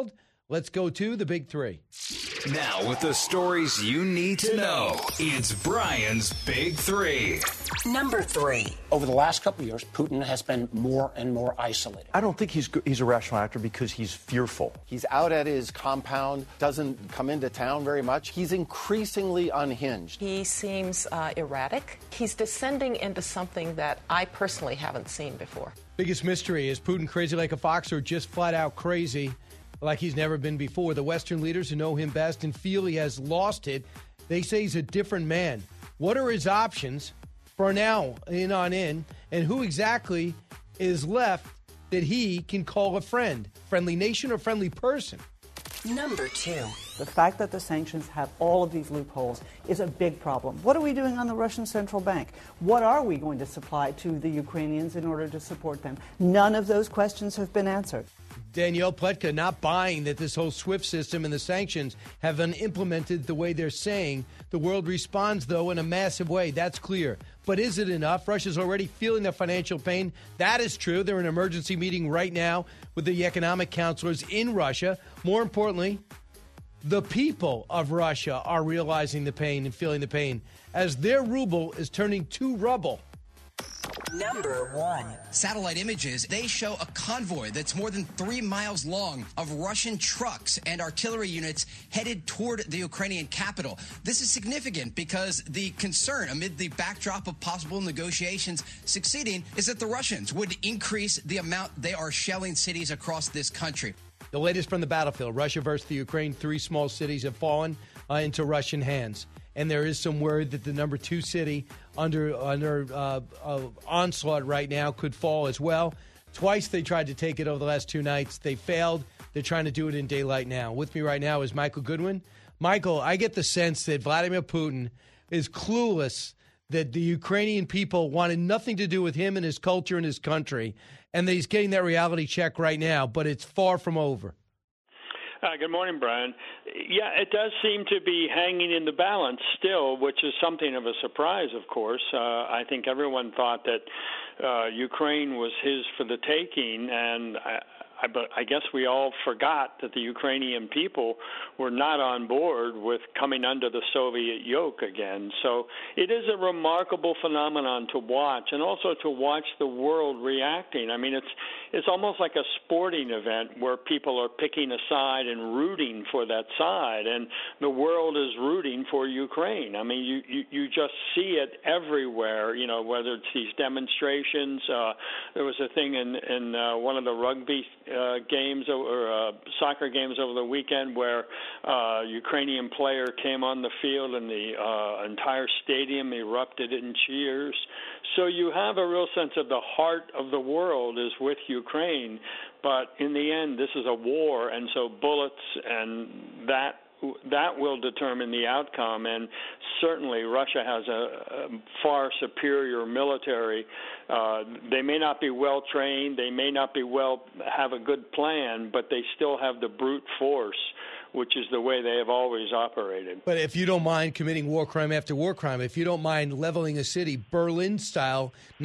Let's go to the big three. Now, with the stories you need to know, it's Brian's Big Three. Number 3. Over the last couple of years, Putin has been more and more isolated. I don't think he's a rational actor because he's fearful. He's out at his compound, doesn't come into town very much. He's increasingly unhinged. He seems erratic. He's descending into something that I personally haven't seen before. Biggest mystery, is Putin crazy like a fox or just flat out crazy like he's never been before? The Western leaders who know him best and feel he has lost it, they say he's a different man. What are his options for now in, and who exactly is left that he can call a friend? Friendly nation or friendly person? Number 2. The fact that the sanctions have all of these loopholes is a big problem. What are we doing on the Russian central bank? What are we going to supply to the Ukrainians in order to support them? None of those questions have been answered. Danielle Pletka not buying that this whole SWIFT system and the sanctions have been implemented the way they're saying. The world responds, though, in a massive way. That's clear. But is it enough? Russia's already feeling the financial pain. That is true. They're in an emergency meeting right now with the economic counselors in Russia. More importantly, the people of Russia are realizing the pain and feeling the pain as their ruble is turning to rubble. Number 1. Satellite images, they show a convoy that's more than 3 miles long of Russian trucks and artillery units headed toward the Ukrainian capital. This is significant because the concern amid the backdrop of possible negotiations succeeding is that the Russians would increase the amount they are shelling cities across this country. The latest from the battlefield, Russia versus the Ukraine. 3 small cities have fallen into Russian hands. And there is some word that the number 2 city under onslaught right now could fall as well. Twice they tried to take it over the last 2 nights. They failed. They're trying to do it in daylight now. With me right now is Michael Goodwin. Michael, I get the sense that Vladimir Putin is clueless that the Ukrainian people wanted nothing to do with him and his culture and his country, and that he's getting that reality check right now, but it's far from over. Good morning, Brian. Yeah, it does seem to be hanging in the balance still, which is something of a surprise, of course. I think everyone thought that Ukraine was his for the taking, and I guess we all forgot that the Ukrainian people were not on board with coming under the Soviet yoke again. So it is a remarkable phenomenon to watch, and also to watch the world reacting. I mean, it's almost like a sporting event where people are picking a side and rooting for that side, and the world is rooting for Ukraine. I mean, you just see it everywhere, you know, whether it's these demonstrations. There was a thing in one of the rugby games or soccer games over the weekend where a Ukrainian player came on the field and the entire stadium erupted in cheers. So you have a real sense of the heart of the world is with Ukraine, but in the end this is a war, and so bullets and that will determine the outcome, and certainly Russia has a far superior military. They may not be well trained, they may not be have a good plan, but they still have the brute force, which is the way they have always operated. But if you don't mind committing war crime after war crime, if you don't mind leveling a city, Berlin-style,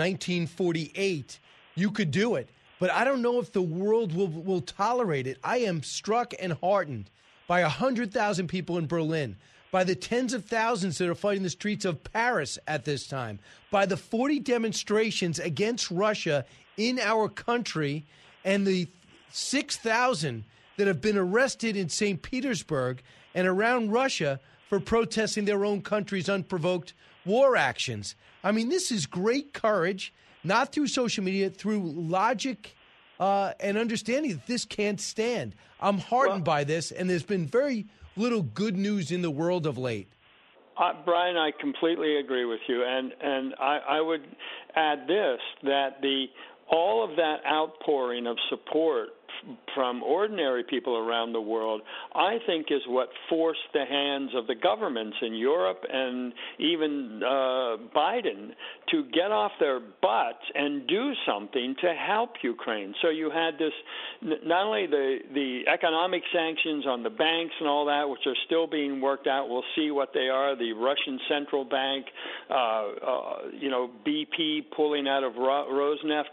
1948, you could do it. But I don't know if the world will tolerate it. I am struck and heartened by 100,000 people in Berlin, by the tens of thousands that are fighting the streets of Paris at this time, by the 40 demonstrations against Russia in our country, and the 6,000 that have been arrested in St. Petersburg and around Russia for protesting their own country's unprovoked war actions. I mean, this is great courage, not through social media, through logic and understanding that this can't stand. I'm heartened by this, and there's been very little good news in the world of late. Brian, I completely agree with you, and I would add this, that all of that outpouring of support from ordinary people around the world, I think, is what forced the hands of the governments in Europe and even Biden to get off their butts and do something to help Ukraine. So you had this, not only the economic sanctions on the banks and all that, which are still being worked out. We'll see what they are. The Russian central bank, BP pulling out of Rosneft.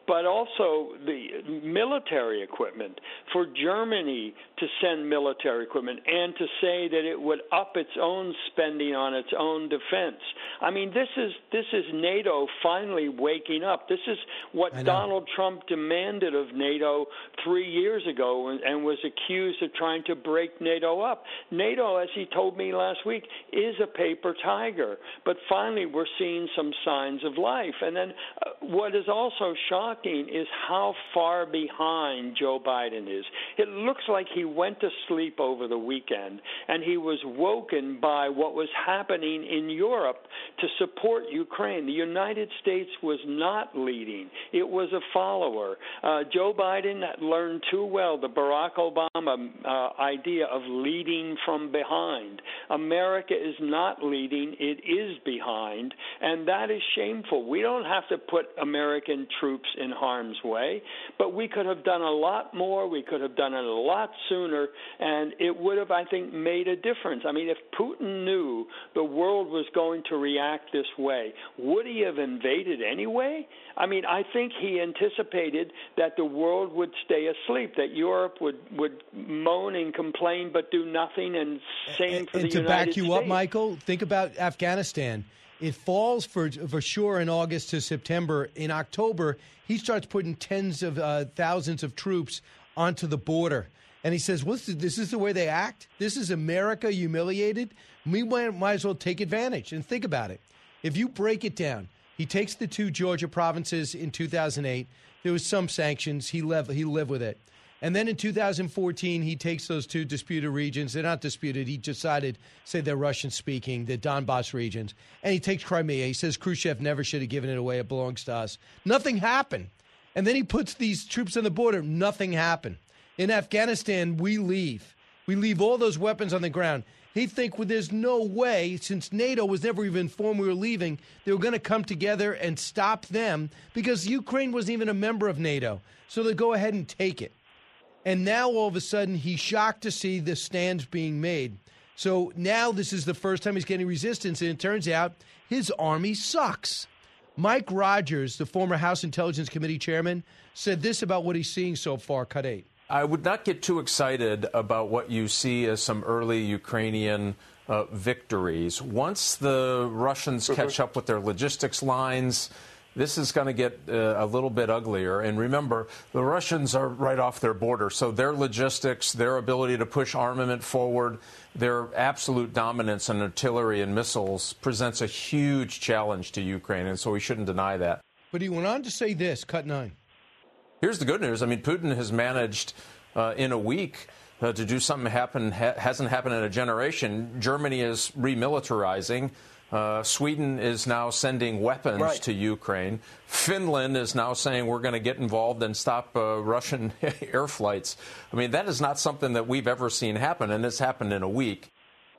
but also the military equipment, for Germany to send military equipment and to say that it would up its own spending on its own defense. I mean, this is NATO finally waking up. This is what Donald Trump demanded of NATO 3 years ago and was accused of trying to break NATO up. NATO, as he told me last week, is a paper tiger. But finally, we're seeing some signs of life. And then what is also shocking is how far behind Joe Biden is. It looks like he went to sleep over the weekend, and he was woken by what was happening in Europe to support Ukraine. The United States was not leading. It was a follower. Joe Biden learned too well the Barack Obama idea of leading from behind. America is not leading. It is behind, and that is shameful. We don't have to put American troops in harm's way, but we could have done a lot more. We could have done it a lot sooner, and it would have, I think, made a difference. I mean, if Putin knew the world was going to react this way, would he have invaded anyway? I mean, I think he anticipated that the world would stay asleep, that Europe would moan and complain but do nothing, and same for the United States. And to back you up, Michael, think about Afghanistan. It falls for sure in August to September. In October, he starts putting tens of thousands of troops onto the border. And he says, this is the way they act? This is America humiliated? We might as well take advantage. And think about it. If you break it down, he takes the two Georgia provinces in 2008. There was some sanctions. He lived with it. And then in 2014, he takes those two disputed regions. They're not disputed. He decided, say they're Russian-speaking, the Donbass regions. And he takes Crimea. He says Khrushchev never should have given it away. It belongs to us. Nothing happened. And then he puts these troops on the border. Nothing happened. In Afghanistan, we leave. We leave all those weapons on the ground. He'd think, well, there's no way, since NATO was never even informed we were leaving, they were going to come together and stop them because Ukraine wasn't even a member of NATO. So they go ahead and take it. And now, all of a sudden, he's shocked to see the stands being made. So now this is the first time he's getting resistance, and it turns out his army sucks. Mike Rogers, the former House Intelligence Committee chairman, said this about what he's seeing so far. Cut 8. I would not get too excited about what you see as some early Ukrainian victories. Once the Russians catch up with their logistics lines, this is going to get a little bit uglier. And remember, the Russians are right off their border, so their logistics, their ability to push armament forward, their absolute dominance in artillery and missiles presents a huge challenge to Ukraine, and so we shouldn't deny that. But he went on to say this, cut 9. Here's the good news. I mean, Putin has managed in a week to do something hasn't happened in a generation. Germany is remilitarizing. Sweden is now sending weapons to Ukraine. Finland is now saying we're going to get involved and stop Russian air flights. I mean, that is not something that we've ever seen happen, and it's happened in a week.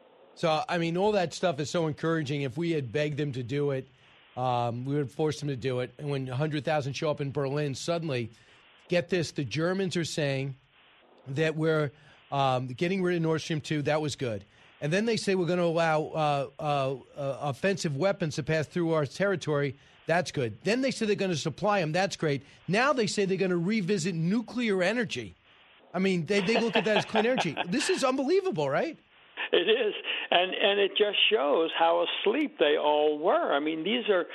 So, I mean, all that stuff is so encouraging. If we had begged them to do it, we would have forced them to do it. And when 100,000 show up in Berlin, suddenly, get this, the Germans are saying that we're getting rid of Nord Stream 2. That was good. And then they say we're going to allow offensive weapons to pass through our territory. That's good. Then they say they're going to supply them. That's great. Now they say they're going to revisit nuclear energy. I mean, they look at that as clean energy. This is unbelievable, right? It is, and it just shows how asleep they all were. I mean, these are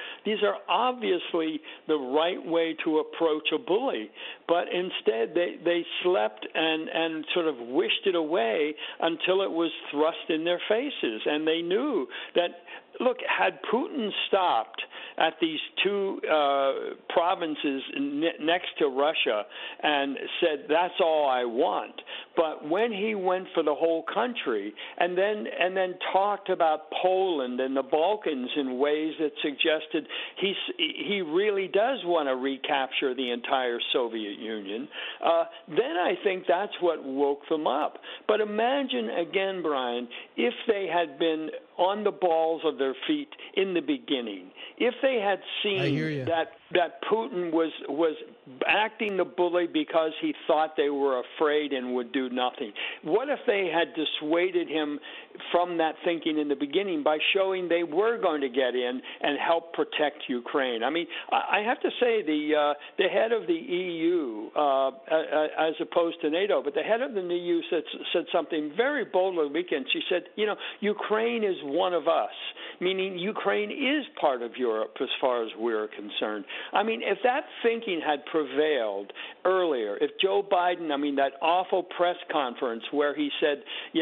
obviously the right way to approach a bully, but instead they slept and sort of wished it away until it was thrust in their faces, and they knew that. Look, had Putin stopped at these two provinces next to Russia and said, that's all I want, but when he went for the whole country and then talked about Poland and the Balkans in ways that suggested he really does want to recapture the entire Soviet Union, then I think that's what woke them up. But imagine again, Brian, if they had been on the balls of their feet in the beginning, if they had seen that Putin was acting the bully because he thought they were afraid and would do nothing. What if they had dissuaded him from that thinking in the beginning by showing they were going to get in and help protect Ukraine? I mean, I have to say the head of the EU, as opposed to NATO, but the head of the EU said something very bold on the weekend. She said, Ukraine is one of us, meaning Ukraine is part of Europe as far as we're concerned. I mean, if that thinking had prevailed earlier, if Joe Biden, that awful press conference where he said,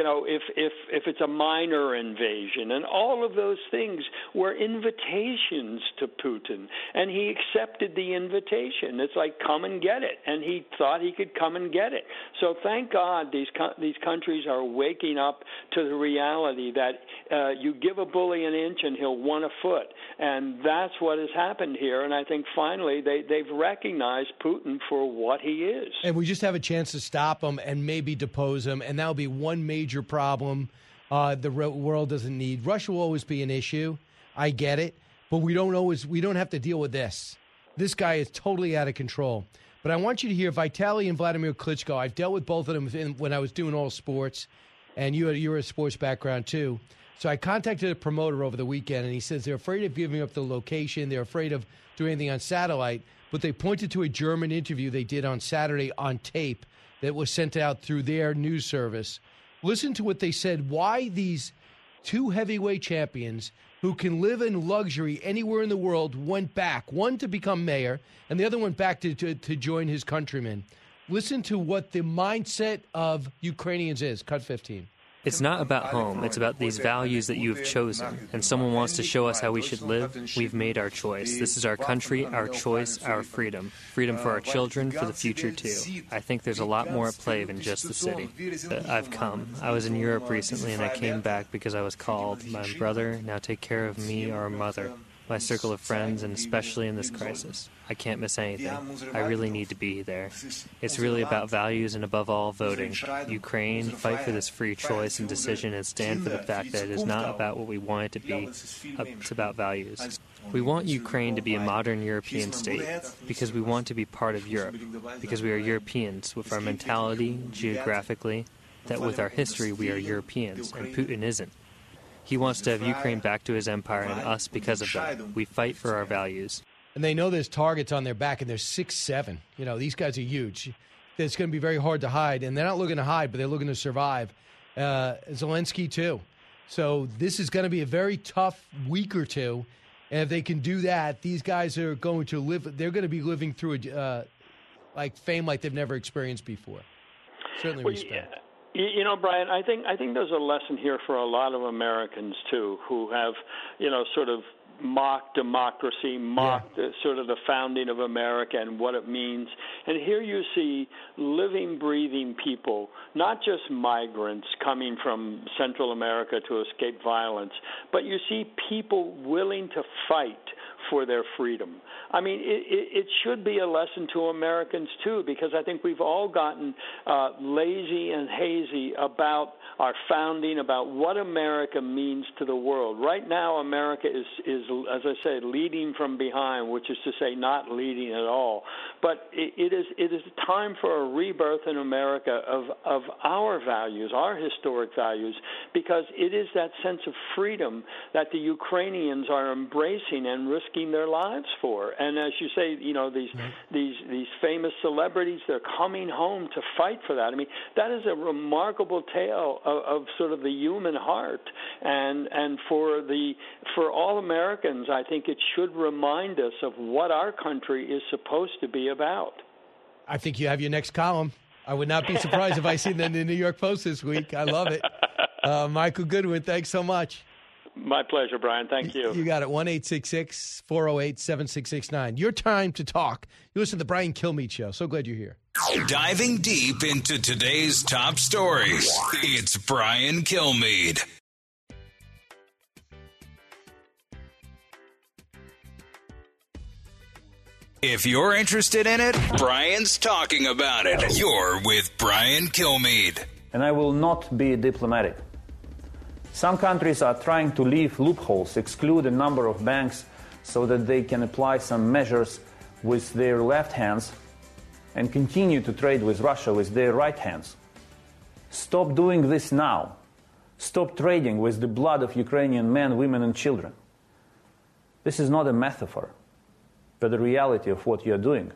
if it's a minor invasion, and all of those things were invitations to Putin, and he accepted the invitation. It's like, come and get it, and he thought he could come and get it. So thank God these countries are waking up to the reality that you give a bully an inch and he'll want a foot, and that's what has happened here. And I think finally they've recognized Putin for what he is. And we just have a chance to stop him and maybe depose him, and that'll be one major problem the world doesn't need. Russia will always be an issue. I get it, but we don't have to deal with this. This guy is totally out of control. But I want you to hear Vitaly and Vladimir Klitschko. I've dealt with both of them when I was doing all sports, and you're a sports background too. So I contacted a promoter over the weekend, and he says they're afraid of giving up the location. They're afraid of doing anything on satellite. But they pointed to a German interview they did on Saturday on tape that was sent out through their news service. Listen to what they said, why these two heavyweight champions who can live in luxury anywhere in the world went back, one to become mayor and the other went back to join his countrymen. Listen to what the mindset of Ukrainians is. Cut 15. It's not about home. It's about these values that you have chosen. And someone wants to show us how we should live. We've made our choice. This is our country, our choice, our freedom. Freedom for our children, for the future, too. I think there's a lot more at play than just the city. I've come. I was in Europe recently, and I came back because I was called. My brother, now take care of me, our mother. My circle of friends, and especially in this crisis. I can't miss anything. I really need to be there. It's really about values and, above all, voting. Ukraine, fight for this free choice and decision and stand for the fact that it is not about what we want it to be. It's about values. We want Ukraine to be a modern European state because we want to be part of Europe, because we are Europeans with our mentality, geographically, that with our history we are Europeans, and Putin isn't. He wants to have Ukraine back to his empire and us because of that. We fight for our values. And they know there's targets on their back, and they're 6'7". These guys are huge. It's going to be very hard to hide, and they're not looking to hide, but they're looking to survive. Zelensky, too. So this is going to be a very tough week or two, and if they can do that, these guys are going to live. They're going to be living through fame like they've never experienced before. Certainly respect. Brian, I think there's a lesson here for a lot of Americans too, who have, sort of mocked democracy, mocked sort of the founding of America and what it means. And here you see living, breathing people, not just migrants coming from Central America to escape violence, but you see people willing to fight for their freedom. I mean, it should be a lesson to Americans, too, because I think we've all gotten lazy and hazy about our founding, about what America means to the world. Right now, America is, as I say, leading from behind, which is to say not leading at all. But it is time for a rebirth in America of our values, our historic values, because it is that sense of freedom that the Ukrainians are embracing and risking their lives for. And as you say, these famous celebrities, they're coming home to fight for that. I mean, that is a remarkable tale of sort of the human heart. And for all Americans, I think it should remind us of what our country is supposed to be about. I think you have your next column. I would not be surprised if I see that in the New York Post this week. I love it. Michael Goodwin, thanks so much. My pleasure, Brian. Thank you. You got it. 1-866-408-7669. Your time to talk. You listen to the Brian Kilmeade Show. So glad you're here. Diving deep into today's top stories, it's Brian Kilmeade. If you're interested in it, Brian's talking about it. You're with Brian Kilmeade. And I will not be diplomatic. Some countries are trying to leave loopholes, exclude a number of banks so that they can apply some measures with their left hands and continue to trade with Russia with their right hands. Stop doing this now. Stop trading with the blood of Ukrainian men, women, and children. This is not a metaphor, but the reality of what you are doing.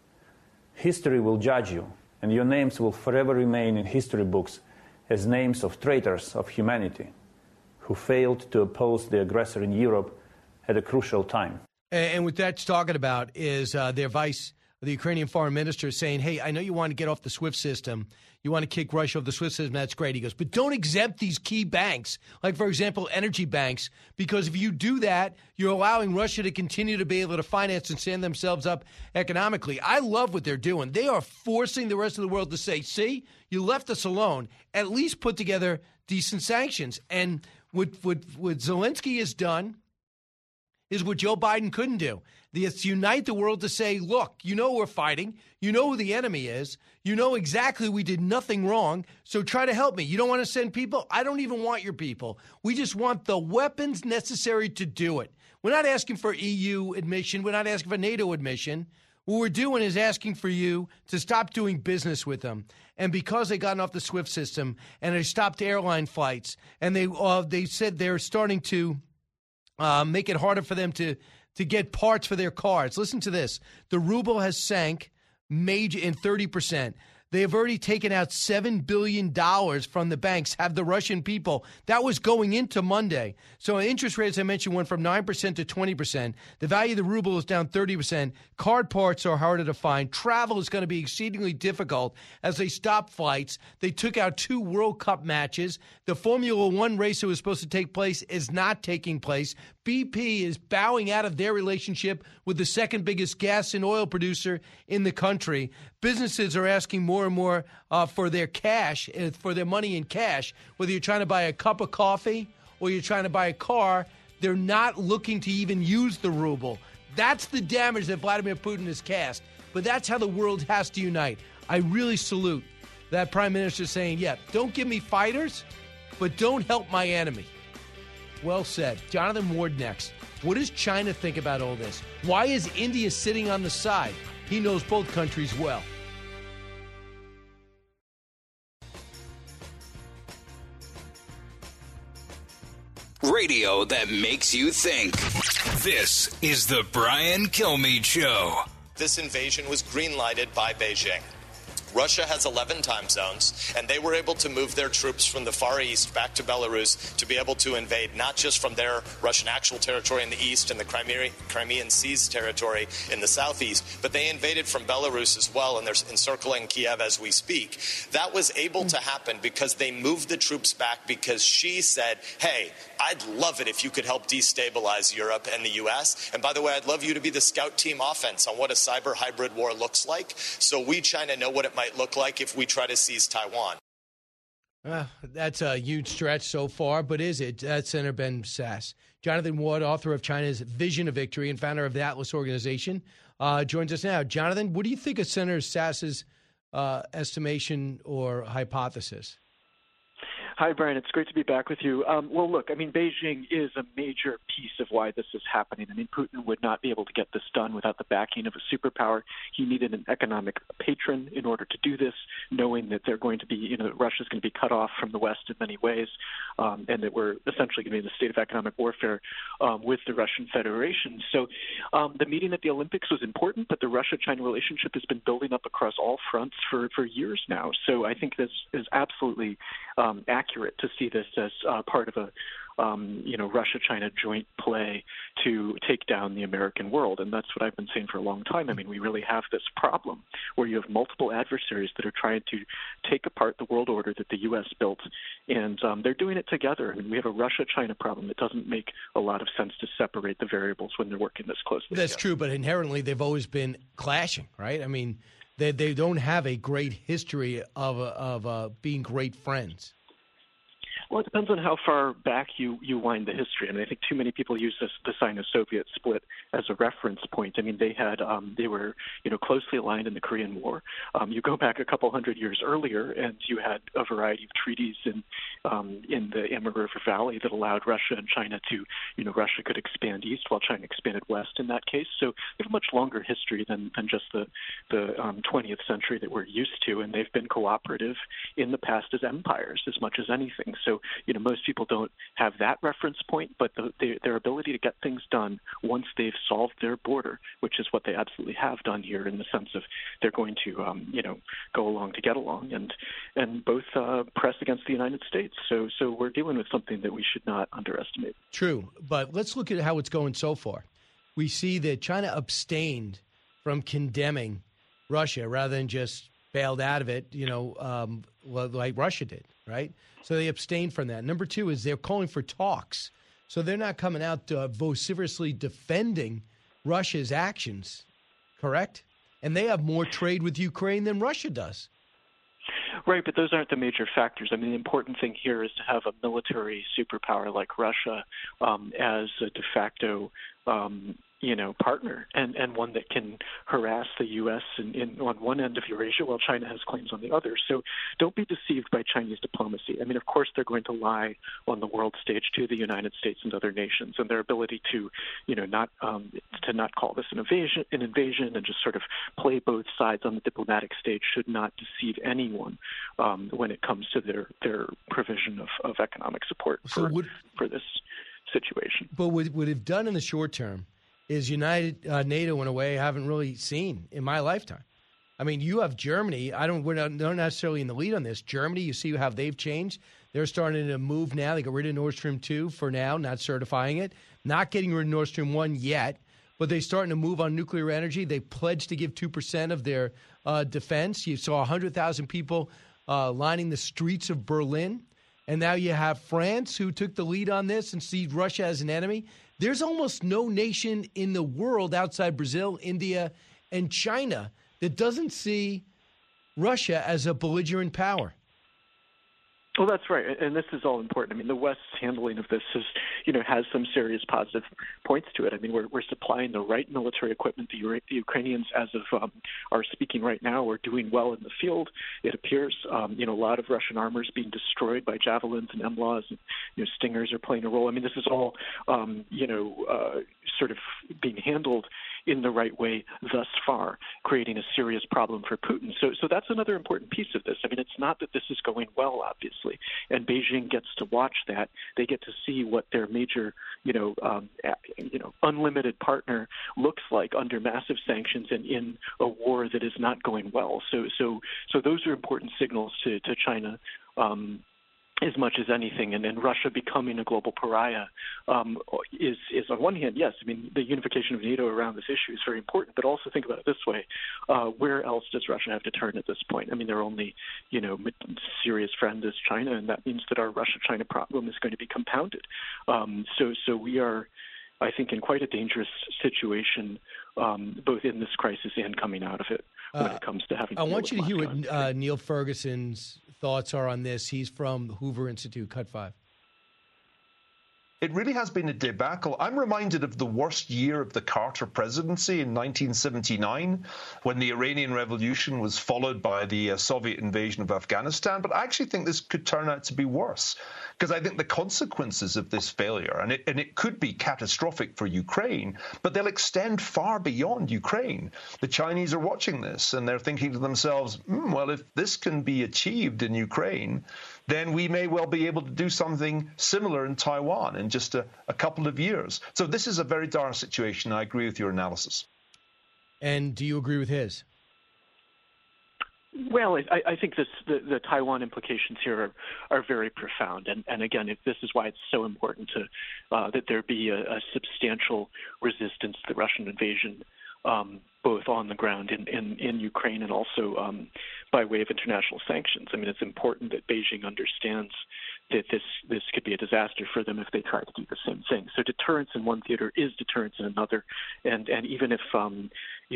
History will judge you, and your names will forever remain in history books as names of traitors of humanity who failed to oppose the aggressor in Europe at a crucial time. And what that's talking about is their vice, the Ukrainian foreign minister, saying, hey, I know you want to get off the SWIFT system. You want to kick Russia off the SWIFT system. That's great. He goes, but don't exempt these key banks, like, for example, energy banks, because if you do that, you're allowing Russia to continue to be able to finance and stand themselves up economically. I love what they're doing. They are forcing the rest of the world to say, see, you left us alone. At least put together decent sanctions. And what Zelensky has done is what Joe Biden couldn't do. It's unite the world to say, look, you know we're fighting. You know who the enemy is. You know exactly we did nothing wrong, so try to help me. You don't want to send people? I don't even want your people. We just want the weapons necessary to do it. We're not asking for EU admission. We're not asking for NATO admission. What we're doing is asking for you to stop doing business with them. And because they got off the SWIFT system and they stopped airline flights, and they said they're starting to make it harder for them to get parts for their cars. Listen to this. The ruble has sank major in 30%. They have already taken out $7 billion from the banks, have the Russian people. That was going into Monday. So interest rates, I mentioned, went from 9% to 20%. The value of the ruble is down 30%. Card parts are harder to find. Travel is going to be exceedingly difficult as they stop flights. They took out 2 World Cup matches. The Formula One race that was supposed to take place is not taking place. BP is bowing out of their relationship with the second biggest gas and oil producer in the country. Businesses are asking more and more for their cash, for their money in cash. Whether you're trying to buy a cup of coffee or you're trying to buy a car, they're not looking to even use the ruble. That's the damage that Vladimir Putin has cast. But that's how the world has to unite. I really salute that prime minister saying, yeah, don't give me fighters, but don't help my enemy. Well said. Jonathan Ward next. What does China think about all this? Why is India sitting on the side? He knows both countries well. Radio that makes you think. This is the Brian Kilmeade Show. This invasion was green-lighted by Beijing. Russia has 11 time zones, and they were able to move their troops from the Far East back to Belarus to be able to invade not just from their Russian actual territory in the east and the Crimean Seas territory in the southeast, but they invaded from Belarus as well, and they're encircling Kiev as we speak. That was able to happen because they moved the troops back because Xi said, hey, I'd love it if you could help destabilize Europe and the U.S. And by the way, I'd love you to be the scout team offense on what a cyber hybrid war looks like. So we, China, know what it might look like if we try to seize Taiwan. That's a huge stretch so far, but is it? That's Senator Ben Sasse. Jonathan Ward, author of China's Vision of Victory and founder of the Atlas Organization, joins us now. Jonathan, what do you think of Senator Sasse's estimation or hypothesis? Hi, Brian. It's great to be back with you. Well, look, I mean, Beijing is a major piece of why this is happening. I mean, Putin would not be able to get this done without the backing of a superpower. He needed an economic patron in order to do this, knowing that they're going to be, Russia's going to be cut off from the West in many ways, and that we're essentially going to be in a state of economic warfare with the Russian Federation. So the meeting at the Olympics was important, but the Russia-China relationship has been building up across all fronts for years now. So I think this is absolutely accurate to see this as part of a Russia-China joint play to take down the American world. And that's what I've been saying for a long time. I mean, we really have this problem where you have multiple adversaries that are trying to take apart the world order that the U.S. built, and they're doing it together. I mean, we have a Russia-China problem. It doesn't make a lot of sense to separate the variables when they're working this closely That's together. true, but inherently they've always been clashing, right? I mean, they don't have a great history of being great friends. Well, it depends on how far back you wind the history. I mean, I think too many people use the Sino-Soviet split as a reference point. I mean, they were closely aligned in the Korean War. You go back a couple hundred years earlier, and you had a variety of treaties in the Amur River Valley that allowed Russia and China to, Russia could expand east while China expanded west in that case. So they have a much longer history than just the 20th century that we're used to, and they've been cooperative in the past as empires as much as anything. So, most people don't have that reference point, but their ability to get things done once they've solved their border, which is what they absolutely have done here in the sense of they're going to, go along to get along and both press against the United States. So we're dealing with something that we should not underestimate. True, but let's look at how it's going so far. We see that China abstained from condemning Russia rather than just bailed out of it, like Russia did, right? So they abstained from that. Number two is they're calling for talks. So they're not coming out vociferously defending Russia's actions, correct? And they have more trade with Ukraine than Russia does. Right, but those aren't the major factors. I mean, the important thing here is to have a military superpower like Russia as a de facto partner and one that can harass the U.S. on one end of Eurasia while China has claims on the other. So don't be deceived by Chinese diplomacy. I mean, of course, they're going to lie on the world stage to the United States and other nations, and their ability to, not call this an invasion and just sort of play both sides on the diplomatic stage should not deceive anyone when it comes to their provision of economic support for this situation. But what they've done in the short term is united NATO in a way I haven't really seen in my lifetime. I mean, you have Germany. We're not necessarily in the lead on this. Germany, you see how they've changed. They're starting to move now. They got rid of Nord Stream 2 for now, not certifying it. Not getting rid of Nord Stream 1 yet, but they're starting to move on nuclear energy. They pledged to give 2% of their defense. You saw 100,000 people lining the streets of Berlin. And now you have France, who took the lead on this and sees Russia as an enemy. There's almost no nation in the world outside Brazil, India, and China that doesn't see Russia as a belligerent power. Well, that's right, and this is all important. I mean, the West's handling of this has some serious positive points to it. I mean, we're supplying the right military equipment. The Ukrainians, as of are speaking right now, are doing well in the field. It appears, a lot of Russian armor is being destroyed by javelins and MLAWs, and Stingers are playing a role. I mean, this is all, sort of being handled in the right way thus far, creating a serious problem for Putin. So that's another important piece of this. I mean, it's not that this is going well, obviously, and Beijing gets to watch that. They get to see what their major, unlimited partner looks like under massive sanctions and in a war that is not going well. So those are important signals to China. As much as anything, and then Russia becoming a global pariah is on one hand, yes, I mean, the unification of NATO around this issue is very important, but also think about it this way. Where else does Russia have to turn at this point? I mean, their only, serious friend is China, and that means that our Russia-China problem is going to be compounded. So we are, I think, in quite a dangerous situation, both in this crisis and coming out of it when it comes to having. I want you to hear what Neil Ferguson's thoughts are on this. He's from the Hoover Institute, Cut 5. It really has been a debacle. I'm reminded of the worst year of the Carter presidency in 1979, when the Iranian Revolution was followed by the Soviet invasion of Afghanistan. But I actually think this could turn out to be worse, because I think the consequences of this failure, and it could be catastrophic for Ukraine, but they'll extend far beyond Ukraine. The Chinese are watching this, and they're thinking to themselves, well, if this can be achieved in Ukraine, then we may well be able to do something similar in Taiwan in just a couple of years. So this is a very dire situation. I agree with your analysis. And do you agree with his? Well, I think the Taiwan implications here are very profound, and again, this is why it's so important to that there be a substantial resistance to the Russian invasion, both on the ground in Ukraine and also by way of international sanctions. I mean, it's important that Beijing understands that this could be a disaster for them if they try to do the same thing. So deterrence in one theater is deterrence in another, and even if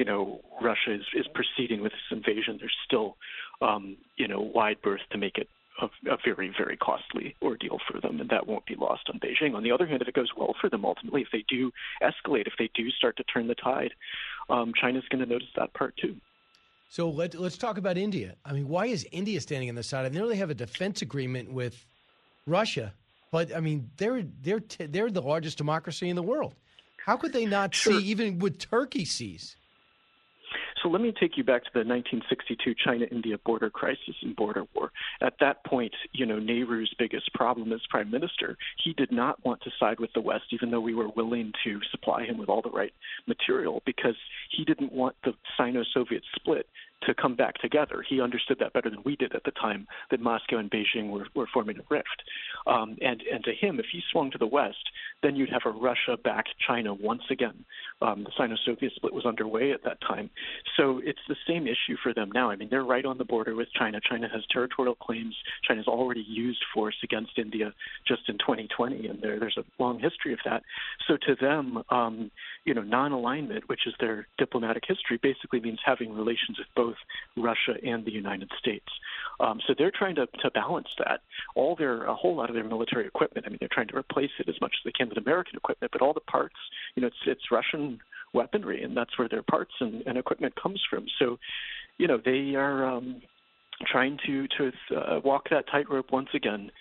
Russia is proceeding with this invasion, there's still wide berth to make it a very, very costly ordeal for them, and that won't be lost on Beijing. On the other hand, if it goes well for them ultimately, if they do escalate, if they do start to turn the tide, China's going to notice that part too. So let's talk about India. I mean, why is India standing on the side? I know they have a defense agreement with Russia, but I mean, they're the largest democracy in the world. How could they not see, even what Turkey sees? So let me take you back to the 1962 China-India border crisis and border war. At that point, Nehru's biggest problem as prime minister, he did not want to side with the West, even though we were willing to supply him with all the right material, because he didn't want the Sino-Soviet split to come back together. He understood that better than we did at the time, that Moscow and Beijing were forming a rift. And to him, if he swung to the West, then you'd have a Russia-backed China once again. The Sino-Soviet split was underway at that time. So it's the same issue for them now. I mean, they're right on the border with China. China has territorial claims. China's already used force against India just in 2020, and there's a long history of that. So to them, non-alignment, which is their diplomatic history, basically means having relations with both Russia and the United States. So they're trying to balance that. A whole lot of their military equipment, I mean, they're trying to replace it as much as they can with American equipment, but all the parts, it's Russian weaponry, and that's where their parts and equipment comes from. So, they are trying to walk that tightrope once again.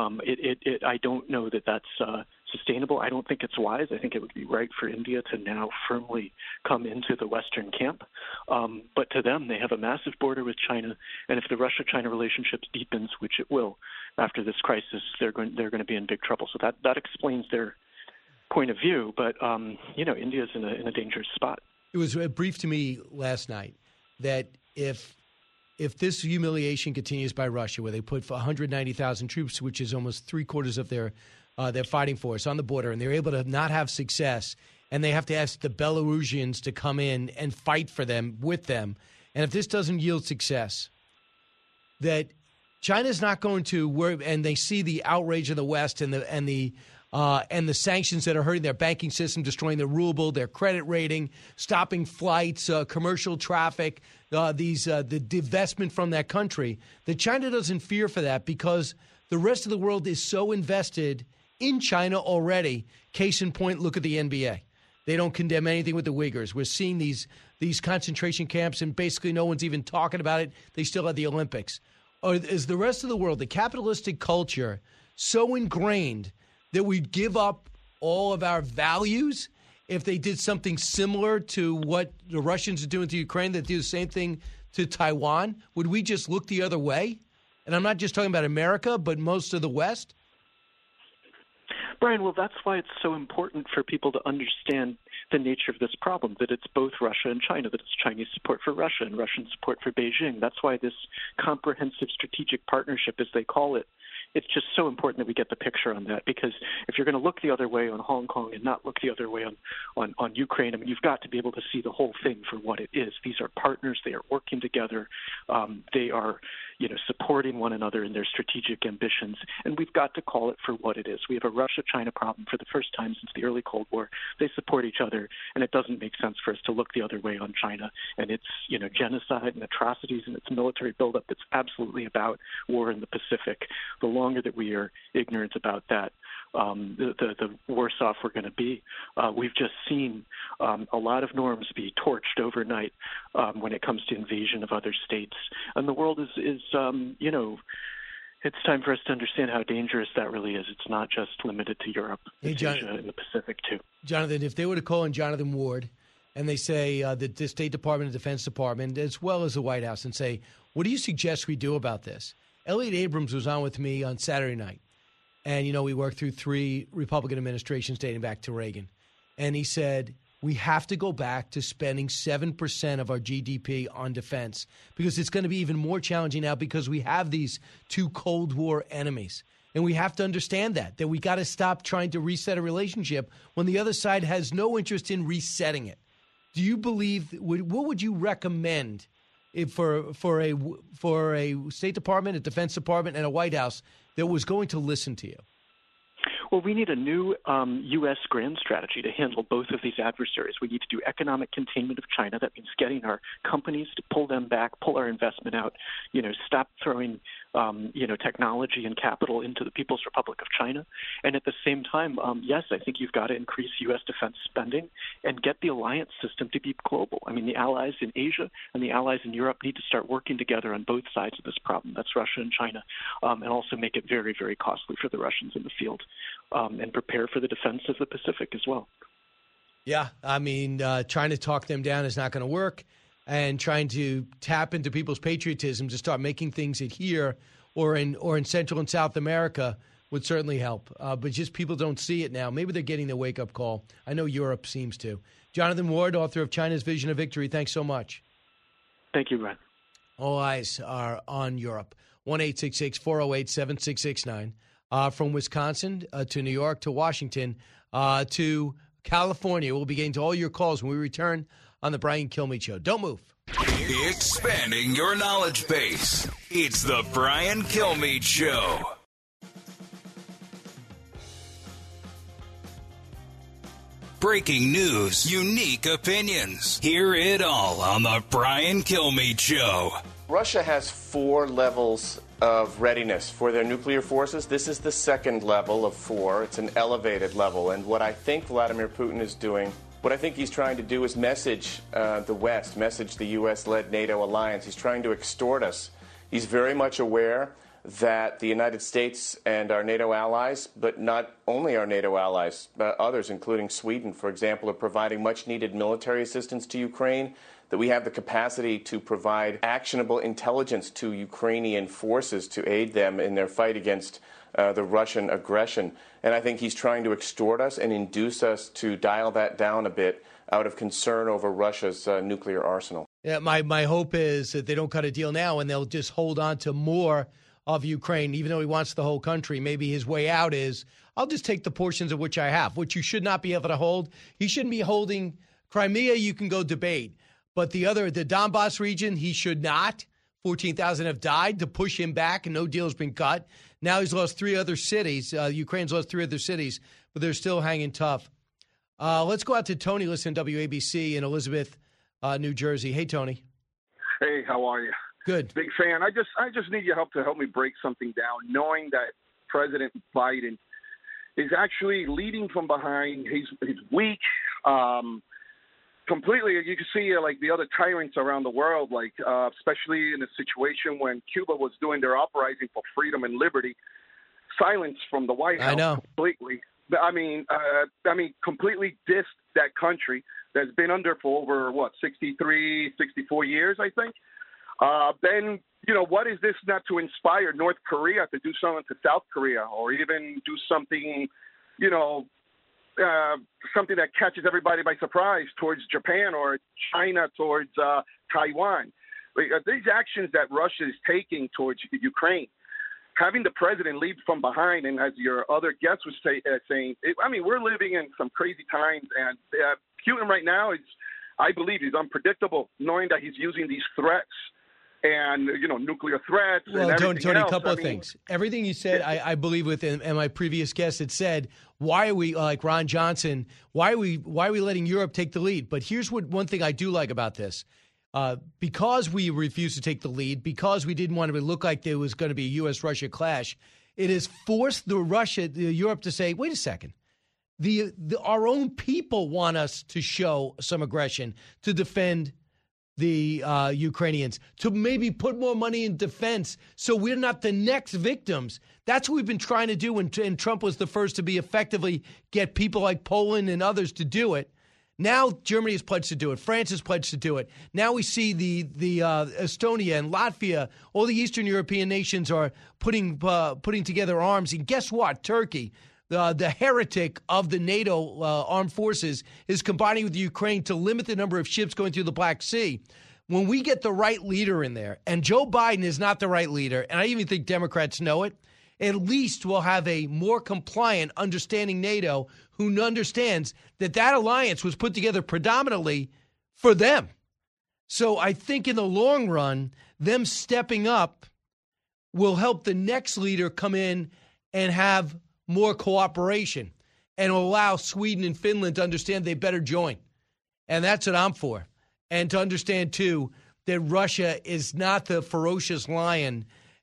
I don't know that that's sustainable. I don't think it's wise. I think it would be right for India to now firmly come into the Western camp. But to them, they have a massive border with China, and if the Russia-China relationship deepens, which it will after this crisis, they're going to be in big trouble. So that explains their point of view. But India's in a dangerous spot. It was briefed to me last night that if this humiliation continues by Russia, where they put 190,000 troops, which is almost three-quarters of their fighting force on the border, and they're able to not have success, and they have to ask the Belarusians to come in and fight for them, with them, and if this doesn't yield success, that China's not going to worry, and they see the outrage of the West and the sanctions that are hurting their banking system, destroying their ruble, their credit rating, stopping flights, commercial traffic, the divestment from that country, that China doesn't fear for that because the rest of the world is so invested in China already. Case in point, look at the NBA. They don't condemn anything with the Uyghurs. We're seeing these concentration camps, and basically no one's even talking about it. They still have the Olympics. Or is the rest of the world, the capitalistic culture, so ingrained that we'd give up all of our values if they did something similar to what the Russians are doing to Ukraine, that do the same thing to Taiwan? Would we just look the other way? And I'm not just talking about America, but most of the West. Brian, well, that's why it's so important for people to understand the nature of this problem, that it's both Russia and China, that it's Chinese support for Russia and Russian support for Beijing. That's why this comprehensive strategic partnership, as they call it, it's just so important that we get the picture on that, because if you're going to look the other way on Hong Kong and not look the other way on Ukraine, I mean, you've got to be able to see the whole thing for what it is. These are partners. They are working together. They are, supporting one another in their strategic ambitions, and we've got to call it for what it is. We have a Russia-China problem for the first time since the early Cold War. They support each other, and it doesn't make sense for us to look the other way on China and its, genocide and atrocities and its military buildup that's absolutely about war in the Pacific. The longer that we are ignorant about that, the worse off we're going to be. We've just seen a lot of norms be torched overnight when it comes to invasion of other states, and the world is it's time for us to understand how dangerous that really is. It's not just limited to Europe. It's Asia and the Pacific too. Jonathan, if they were to call in Jonathan Ward and they say the State Department and Defense Department, as well as the White House, and say, what do you suggest we do about this? Elliot Abrams was on with me on Saturday night. And, we worked through 3 Republican administrations dating back to Reagan. And he said, we have to go back to spending 7% of our GDP on defense, because it's going to be even more challenging now because we have these 2 Cold War enemies. And we have to understand that we got to stop trying to reset a relationship when the other side has no interest in resetting it. Do you believe, what would you recommend for a State Department, a Defense Department, and a White House that was going to listen to you? Well, we need a new U.S. grand strategy to handle both of these adversaries. We need to do economic containment of China. That means getting our companies to pull them back, pull our investment out, stop throwing technology and capital into the People's Republic of China. And at the same time, yes, I think you've got to increase U.S. defense spending and get the alliance system to be global. I mean, the allies in Asia and the allies in Europe need to start working together on both sides of this problem. That's Russia and China, and also make it very, very costly for the Russians in the field, and prepare for the defense of the Pacific as well. Yeah, I mean, trying to talk them down is not going to work. And trying to tap into people's patriotism to start making things here or in Central and South America would certainly help. But just people don't see it now. Maybe they're getting the wake-up call. I know Europe seems to. Jonathan Ward, author of China's Vision of Victory, thanks so much. Thank you, Brian. All eyes are on Europe. 1-866-408-7669. From Wisconsin to New York to Washington to California. We'll be getting to all your calls when we return on the Brian Kilmeade Show. Don't move. Expanding your knowledge base. It's the Brian Kilmeade Show. Breaking news, unique opinions. Hear it all on the Brian Kilmeade Show. Russia has 4 levels of readiness for their nuclear forces. This is the second level of 4. It's an elevated level. And what I think Vladimir Putin is doing, what I think he's trying to do is message the West, message the U.S.-led NATO alliance. He's trying to extort us. He's very much aware that the United States and our NATO allies, but not only our NATO allies, others, including Sweden, for example, are providing much-needed military assistance to Ukraine, that we have the capacity to provide actionable intelligence to Ukrainian forces to aid them in their fight against the Russian aggression. And I think he's trying to extort us and induce us to dial that down a bit out of concern over Russia's nuclear arsenal. Yeah, my hope is that they don't cut a deal now and they'll just hold on to more of Ukraine, even though he wants the whole country. Maybe his way out is, I'll just take the portions of which I have, which you should not be able to hold. He shouldn't be holding Crimea. You can go debate. But the Donbass region, he should not. 14,000 have died to push him back, and no deal has been cut. Now he's lost 3 other cities. Ukraine's lost 3 other cities, but they're still hanging tough. Let's go out to Tony, listen to WABC in Elizabeth, New Jersey. Hey, Tony. Hey, how are you? Good. Big fan. I just need your help to help me break something down, knowing that President Biden is actually leading from behind. He's weak. Completely, you can see like the other tyrants around the world, like especially in a situation when Cuba was doing their uprising for freedom and liberty, silence from the White House. I know. Completely. I mean, completely dissed that country that's been under for over 63, 64 years, I think. Then what is this not to inspire North Korea to do something to South Korea, or even do something, something that catches everybody by surprise towards Japan or China towards Taiwan. These actions that Russia is taking towards Ukraine, having the president lead from behind, and as your other guest was saying, we're living in some crazy times, and Putin right now I believe he's unpredictable, knowing that he's using these threats and, nuclear threats. Well, and everything Tony, else. a couple of things. Everything you said, I believe with, and my previous guest had said, why are we, like Ron Johnson, why are we letting Europe take the lead? But here's one thing I do like about this. Because we refused to take the lead, because we didn't want to look like there was going to be a U.S.-Russia clash, it has forced Europe to say, wait a second. Our own people want us to show some aggression, to defend the Ukrainians, to maybe put more money in defense so we're not the next victims. That's what we've been trying to do, and Trump was the first to be effectively get people like Poland and others to do it. Now Germany has pledged to do it. France has pledged to do it. Now we see the Estonia and Latvia, all the Eastern European nations are putting together arms. And guess what? Turkey, the heretic of the NATO armed forces, is combining with Ukraine to limit the number of ships going through the Black Sea. When we get the right leader in there, and Joe Biden is not the right leader, and I even think Democrats know it, at least we'll have a more compliant, understanding NATO who understands that alliance was put together predominantly for them. So I think in the long run, them stepping up will help the next leader come in and have more cooperation and allow Sweden and Finland to understand they better join. And that's what I'm for. And to understand, too, that Russia is not the ferocious lion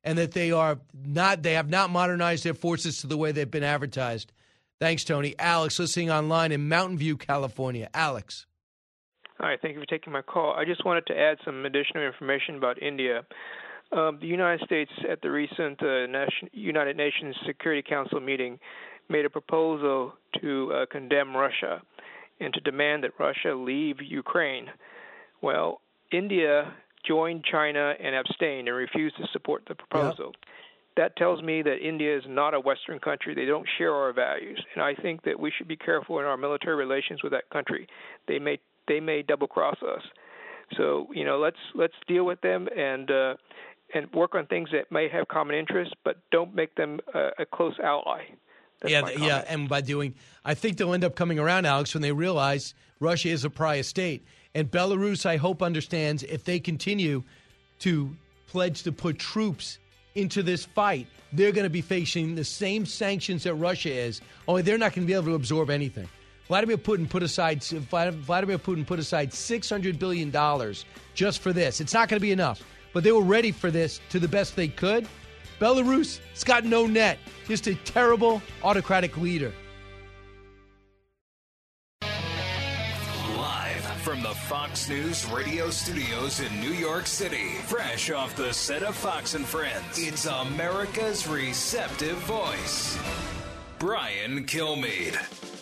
and that they have not modernized their forces to the way they've been advertised. Thanks, Tony. Alex, listening online in Mountain View, California. Alex. Hi, thank you for taking my call. I just wanted to add some additional information about India. The United States, at the recent United Nations Security Council meeting, made a proposal to condemn Russia and to demand that Russia leave Ukraine. Well, India joined China and abstained and refused to support the proposal. Yep. That tells me that India is not a Western country. They don't share our values, and I think that we should be careful in our military relations with that country. They may double cross us. So let's deal with them and work on things that may have common interests, but don't make them a close ally. And I think they'll end up coming around, Alex, when they realize Russia is a pariah state. And Belarus, I hope, understands if they continue to pledge to put troops into this fight, they're going to be facing the same sanctions that Russia is, only they're not going to be able to absorb anything. Vladimir Putin put aside $600 billion just for this. It's not going to be enough, but they were ready for this to the best they could. Belarus, it's got no net. Just a terrible autocratic leader. Live from the Fox News radio studios in New York City, fresh off the set of Fox and Friends, it's America's receptive voice, Brian Kilmeade.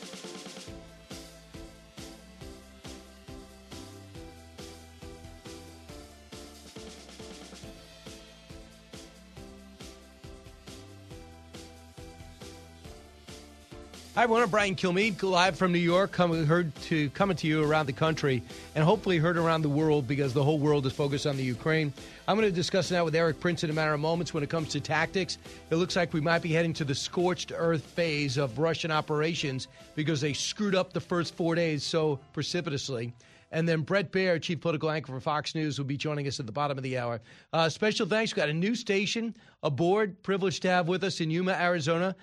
Hi, everyone. I'm Brian Kilmeade, live from New York, coming to you around the country and hopefully heard around the world because the whole world is focused on the Ukraine. I'm going to discuss now with Eric Prince in a matter of moments when it comes to tactics. It looks like we might be heading to the scorched earth phase of Russian operations because they screwed up the first 4 days so precipitously. And then Brett Baer, chief political anchor for Fox News, will be joining us at the bottom of the hour. Special thanks. We've got a new station aboard. Privileged to have with us in Yuma, Arizona,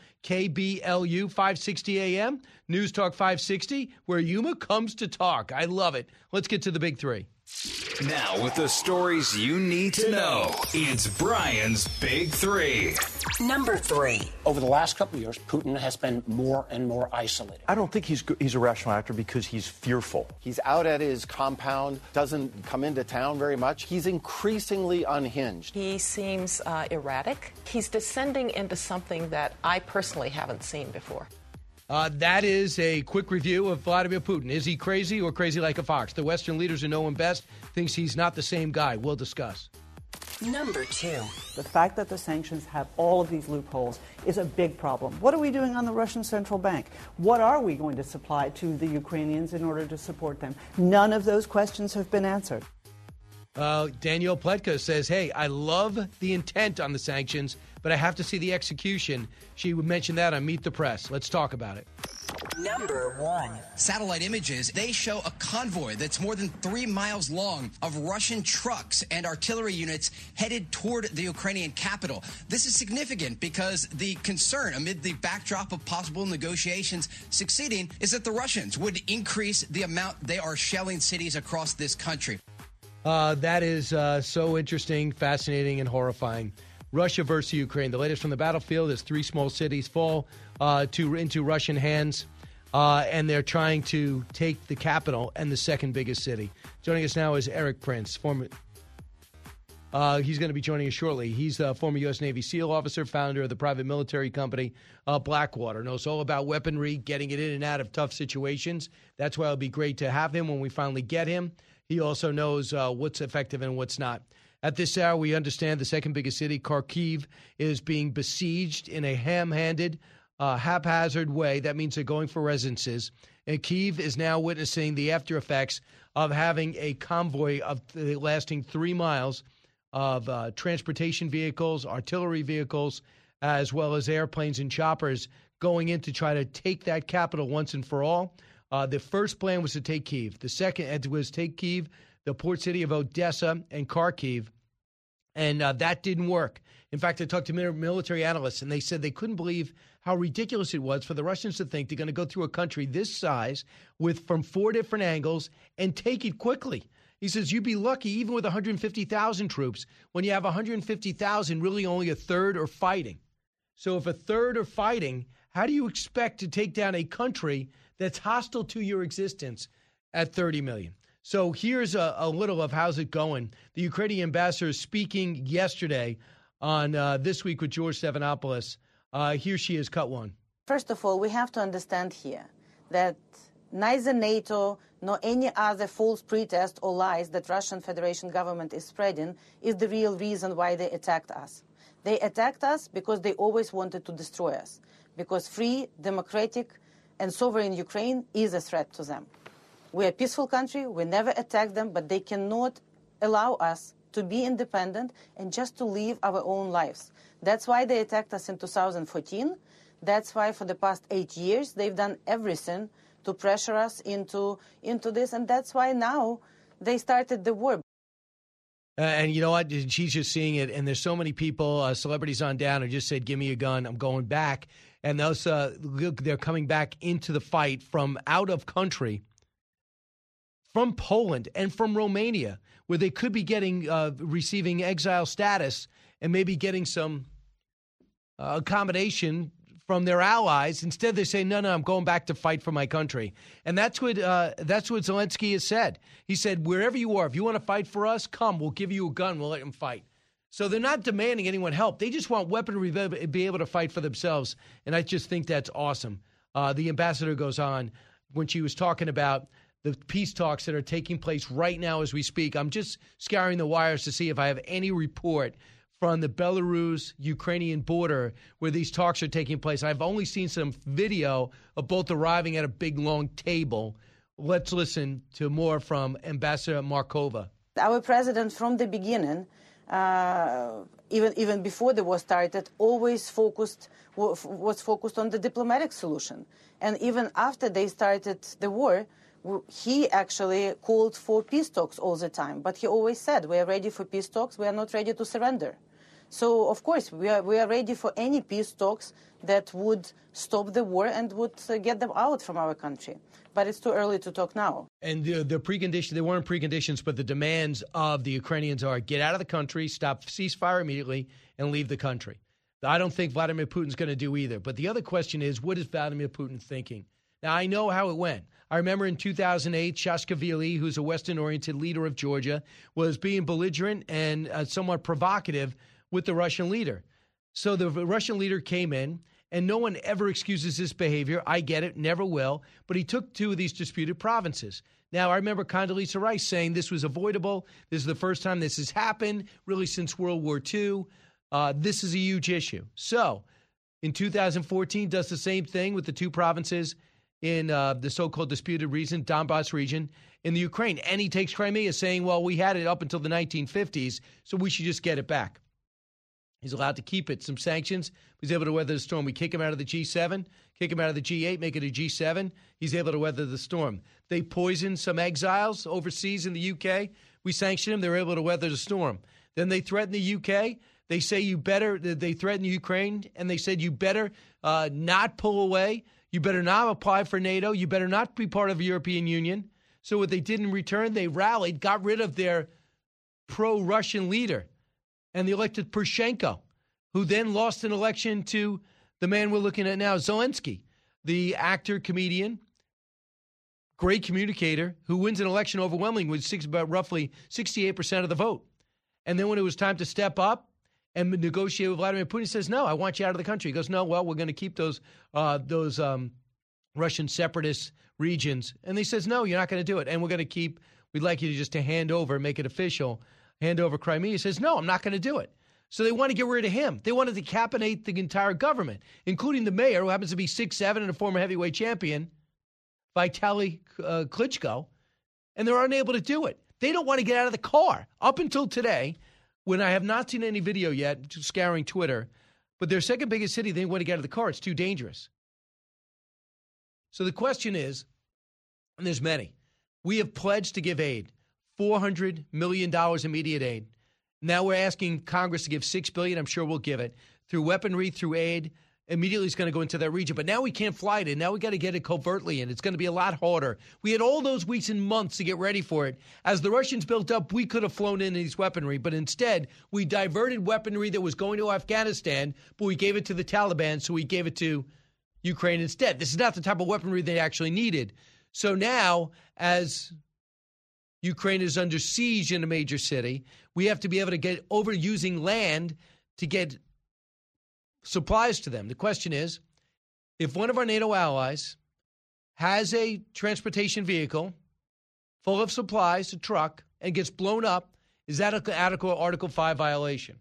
KBLU 560 AM, News Talk 560, where Yuma comes to talk. I love it. Let's get to the big three. Now, with the stories you need to know, it's Brian's Big Three. Number 3. Over the last couple of years, Putin has been more and more isolated. I don't think he's a rational actor because he's fearful. He's out at his compound, doesn't come into town very much. He's increasingly unhinged. He seems erratic. He's descending into something that I personally haven't seen before. That is a quick review of Vladimir Putin. Is he crazy or crazy like a fox? The Western leaders who know him best thinks he's not the same guy. We'll discuss. Number 2. The fact that the sanctions have all of these loopholes is a big problem. What are we doing on the Russian central bank? What are we going to supply to the Ukrainians in order to support them? None of those questions have been answered. Danielle Pletka says, hey, I love the intent on the sanctions, but I have to see the execution. She would mention that on Meet the Press. Let's talk about it. Number 1. Satellite images, they show a convoy that's more than 3 miles long of Russian trucks and artillery units headed toward the Ukrainian capital. This is significant because the concern amid the backdrop of possible negotiations succeeding is that the Russians would increase the amount they are shelling cities across this country. That is so interesting, fascinating, and horrifying. Russia versus Ukraine. The latest from the battlefield is 3 small cities fall into Russian hands, and they're trying to take the capital and the second biggest city. Joining us now is Eric Prince. He's going to be joining us shortly. He's the former U.S. Navy SEAL officer, founder of the private military company Blackwater. Knows all about weaponry, getting it in and out of tough situations. That's why it'll be great to have him when we finally get him. He also knows what's effective and what's not. At this hour, we understand the second biggest city, Kharkiv, is being besieged in a ham-handed, haphazard way. That means they're going for residences. And Kyiv is now witnessing the after effects of having a convoy of lasting 3 miles of transportation vehicles, artillery vehicles, as well as airplanes and choppers going in to try to take that capital once and for all. The first plan was to take Kyiv. The second was take Kyiv, the port city of Odessa, and Kharkiv, and that didn't work. In fact, I talked to military analysts, and they said they couldn't believe how ridiculous it was for the Russians to think they're going to go through a country this size from 4 different angles and take it quickly. He says you'd be lucky even with 150,000 troops. When you have 150,000, really only a third are fighting. So if a third are fighting, how do you expect to take down a country that's hostile to your existence at 30 million? So here's a little of how's it going. The Ukrainian ambassador speaking yesterday on This Week with George Stephanopoulos. Here she is, cut one. First of all, we have to understand here that neither NATO nor any other false pretext or lies that Russian Federation government is spreading is the real reason why they attacked us. They attacked us because they always wanted to destroy us, because free, democratic, and sovereign Ukraine is a threat to them. We're a peaceful country, we never attack them, but they cannot allow us to be independent and just to live our own lives. That's why they attacked us in 2014. That's why for the past 8 years they've done everything to pressure us into this, and that's why now they started the war. And you know what? She's just seeing it, and there's so many people, celebrities on down, who just said, give me a gun, I'm going back. And those, they're coming back into the fight from out of country, from Poland and from Romania, where they could be getting receiving exile status and maybe getting some accommodation from their allies. Instead, they say, no, I'm going back to fight for my country. And that's what Zelensky has said. He said, wherever you are, if you want to fight for us, come, we'll give you a gun, we'll let them fight. So they're not demanding anyone help. They just want weaponry to be able to fight for themselves. And I just think that's awesome. The ambassador goes on when she was talking about the peace talks that are taking place right now as we speak. I'm just scouring the wires to see if I have any report from the Belarus-Ukrainian border where these talks are taking place. I've only seen some video of both arriving at a big, long table. Let's listen to more from Ambassador Markova. Our president, from the beginning, even before the war started, always was focused on the diplomatic solution. And even after they started the war, he actually called for peace talks all the time. But he always said, we are ready for peace talks, we are not ready to surrender. So, of course, we are ready for any peace talks that would stop the war and would get them out from our country. But it's too early to talk now. And the precondition, they weren't preconditions, but the demands of the Ukrainians are get out of the country, stop ceasefire immediately, and leave the country. I don't think Vladimir Putin's going to do either. But the other question is, what is Vladimir Putin thinking? Now, I know how it went. I remember in 2008, Saakashvili, who's a Western-oriented leader of Georgia, was being belligerent and somewhat provocative with the Russian leader. So the Russian leader came in, and no one ever excuses this behavior. I get it, never will. But he took two of these disputed provinces. Now, I remember Condoleezza Rice saying this was avoidable. This is the first time this has happened, really since World War II. This is a huge issue. So in 2014, does the same thing with the two provinces in the so-called disputed region, Donbass region, in the Ukraine. And he takes Crimea saying, well, we had it up until the 1950s, so we should just get it back. He's allowed to keep it. Some sanctions. He's able to weather the storm. We kick him out of the G7, kick him out of the G8, make it a G7. He's able to weather the storm. They poisoned some exiles overseas in the UK. We sanction them. They're able to weather the storm. Then they threaten the UK. They say you better, they threaten Ukraine, and they said you better not pull away. You better not apply for NATO. You better not be part of the European Union. So what they did in return, they rallied, got rid of their pro-Russian leader, and they elected Poroshenko, who then lost an election to the man we're looking at now, Zelensky, the actor, comedian, great communicator, who wins an election overwhelmingly with roughly 68% of the vote. And then when it was time to step up and negotiate with Vladimir Putin, he says, no, I want you out of the country. He goes, no, well, we're going to keep those Russian separatist regions. And he says, no, you're not going to do it. And we'd like you to just to hand over, make it official, hand over Crimea. He says, no, I'm not going to do it. So they want to get rid of him. They want to decapitate the entire government, including the mayor, who happens to be 6'7" and a former heavyweight champion, Vitaly Klitschko, and they're unable to do it. They don't want to get out of the car. Up until today, when I have not seen any video yet, scouring Twitter, but their second biggest city, they want to get out of the car. It's too dangerous. So the question is, and there's many, we have pledged to give aid, $400 million immediate aid. Now we're asking Congress to give $6 billion. I'm sure we'll give it through weaponry, through aid, immediately is going to go into that region. But now we can't fly it in. Now we got to get it covertly in. It's going to be a lot harder. We had all those weeks and months to get ready for it. As the Russians built up, we could have flown in these weaponry, but instead we diverted weaponry that was going to Afghanistan, but we gave it to the Taliban, so we gave it to Ukraine instead. This is not the type of weaponry they actually needed. So now, as Ukraine is under siege in a major city, we have to be able to get over using land to get supplies to them. The question is, if one of our NATO allies has a transportation vehicle full of supplies, a truck, and gets blown up, is that an Article 5 violation?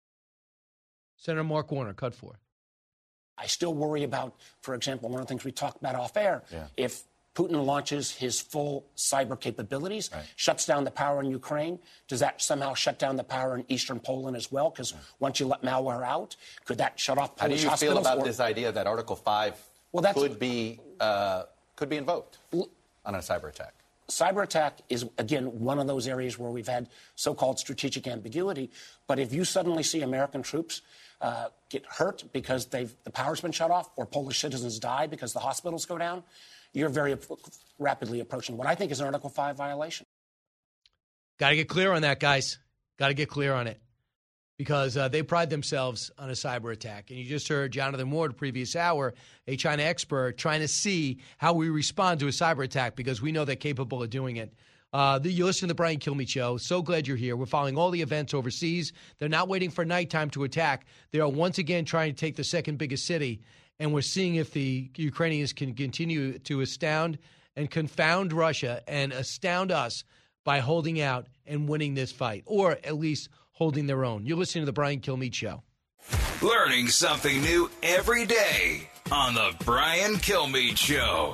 Senator Mark Warner, cut 4. I still worry about, for example, one of the things we talked about off air. If Putin launches his full cyber capabilities, shuts down the power in Ukraine, does that somehow shut down the power in eastern Poland as well? Because once you let malware out, could that shut off Polish hospitals? How do you feel about this idea that Article 5 could be invoked on a cyber attack? Cyber attack is, again, one of those areas where we've had so-called strategic ambiguity. But if you suddenly see American troops get hurt because the power's been shut off, or Polish citizens die because the hospitals go down, you're very rapidly approaching what I think is an Article 5 violation. Got to get clear on that, guys. Got to get clear on it. Because they pride themselves on a cyber attack. And you just heard Jonathan Ward, previous hour, a China expert, trying to see how we respond to a cyber attack because we know they're capable of doing it. You listen to the Brian Kilmeade Show. So glad you're here. We're following all the events overseas. They're not waiting for nighttime to attack. They are once again trying to take the second biggest city. And we're seeing if the Ukrainians can continue to astound and confound Russia and astound us by holding out and winning this fight, or at least holding their own. You're listening to the Brian Kilmeade Show. Learning something new every day on the Brian Kilmeade Show.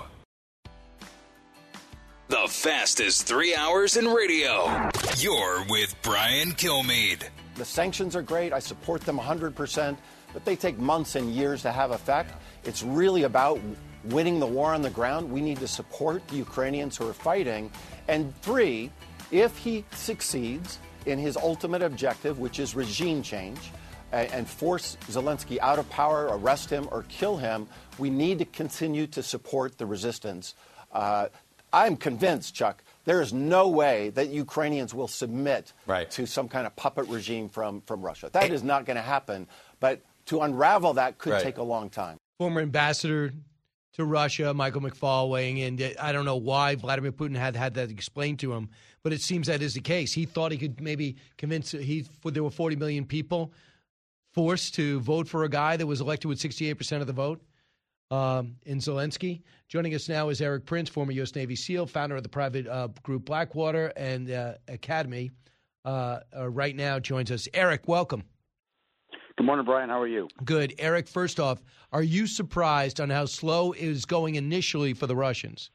The fastest 3 hours in radio. You're with Brian Kilmeade. The sanctions are great. I support them 100%. But they take months and years to have effect. It's really about winning the war on the ground. We need to support the Ukrainians who are fighting. And 3, if he succeeds in his ultimate objective, which is regime change, and force Zelensky out of power, arrest him, or kill him, we need to continue to support the resistance. I'm convinced, Chuck, there is no way that Ukrainians will submit to some kind of puppet regime from Russia. That is not going to happen. But to unravel that could take a long time. Former ambassador to Russia, Michael McFaul, weighing in. I don't know why Vladimir Putin had that explained to him, but it seems that is the case. He thought he could maybe convince there were 40 million people forced to vote for a guy that was elected with 68% of the vote in Zelensky. Joining us now is Eric Prince, former U.S. Navy SEAL, founder of the private group Blackwater and Academy. Right now joins us. Eric, welcome. Good morning, Brian. How are you? Good. Eric, first off, are you surprised on how slow it is going initially for the Russians?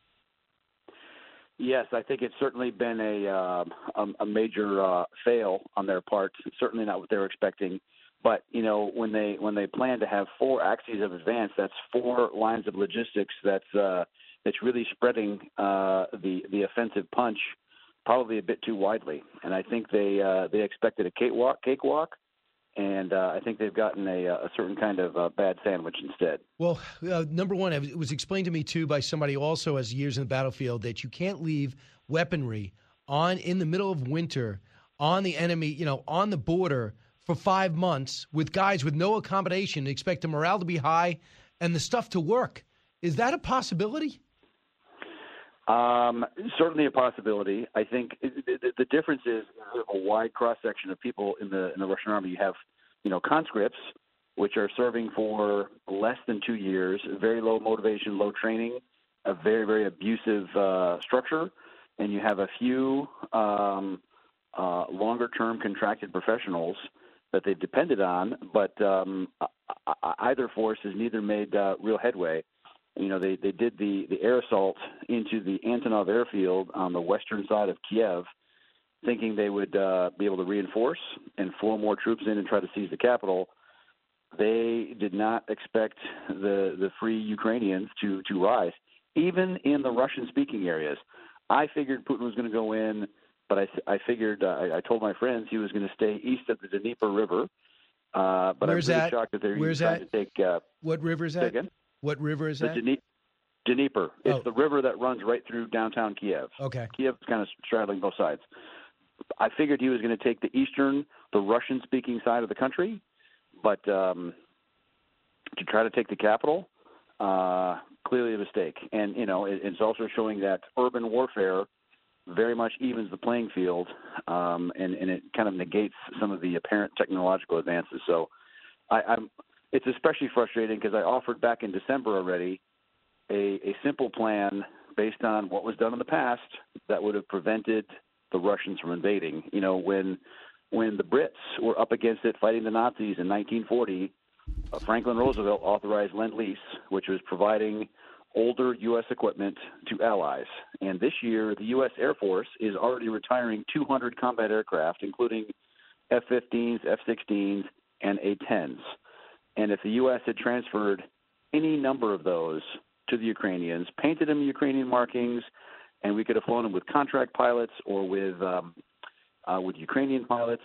Yes, I think it's certainly been a major fail on their part. Certainly not what they were expecting. But you know, when they plan to have 4 axes of advance, that's 4 lines of logistics. That's really spreading the offensive punch probably a bit too widely. And I think they expected a cakewalk. And I think they've gotten a certain kind of bad sandwich instead. Well, number one, it was explained to me, too, by somebody who also has years in the battlefield that you can't leave weaponry in the middle of winter on the enemy, on the border for 5 months with guys with no accommodation and expect the morale to be high and the stuff to work. Is that a possibility? Certainly a possibility. I think the difference is a wide cross-section of people in the Russian army. You have, conscripts, which are serving for less than 2 years, very low motivation, low training, a very, very abusive structure. And you have a few longer-term contracted professionals that they've depended on, but either force has neither made real headway. They did the air assault into the Antonov airfield on the western side of Kiev, thinking they would be able to reinforce and flow more troops in and try to seize the capital. They did not expect the free Ukrainians to rise, even in the Russian-speaking areas. I figured Putin was going to go in, but I figured I told my friends he was going to stay east of the Dnieper River But Where's I'm really that? shocked that they're Where's trying that? to take. What river is say that? again? What river is The that? Dnieper. It's Oh. the river that runs right through downtown Kiev. Okay. Kiev is kind of straddling both sides. I figured he was going to take the Russian-speaking side of the country, but to try to take the capital, clearly a mistake. And, it's also showing that urban warfare very much evens the playing field, and it kind of negates some of the apparent technological advances. So it's especially frustrating because I offered back in December already a simple plan based on what was done in the past that would have prevented the Russians from invading. When the Brits were up against it fighting the Nazis in 1940, Franklin Roosevelt authorized Lend-Lease, which was providing older U.S. equipment to allies. And this year, the U.S. Air Force is already retiring 200 combat aircraft, including F-15s, F-16s, and A-10s. And if the U.S. had transferred any number of those to the Ukrainians, painted them Ukrainian markings, and we could have flown them with contract pilots or with Ukrainian pilots.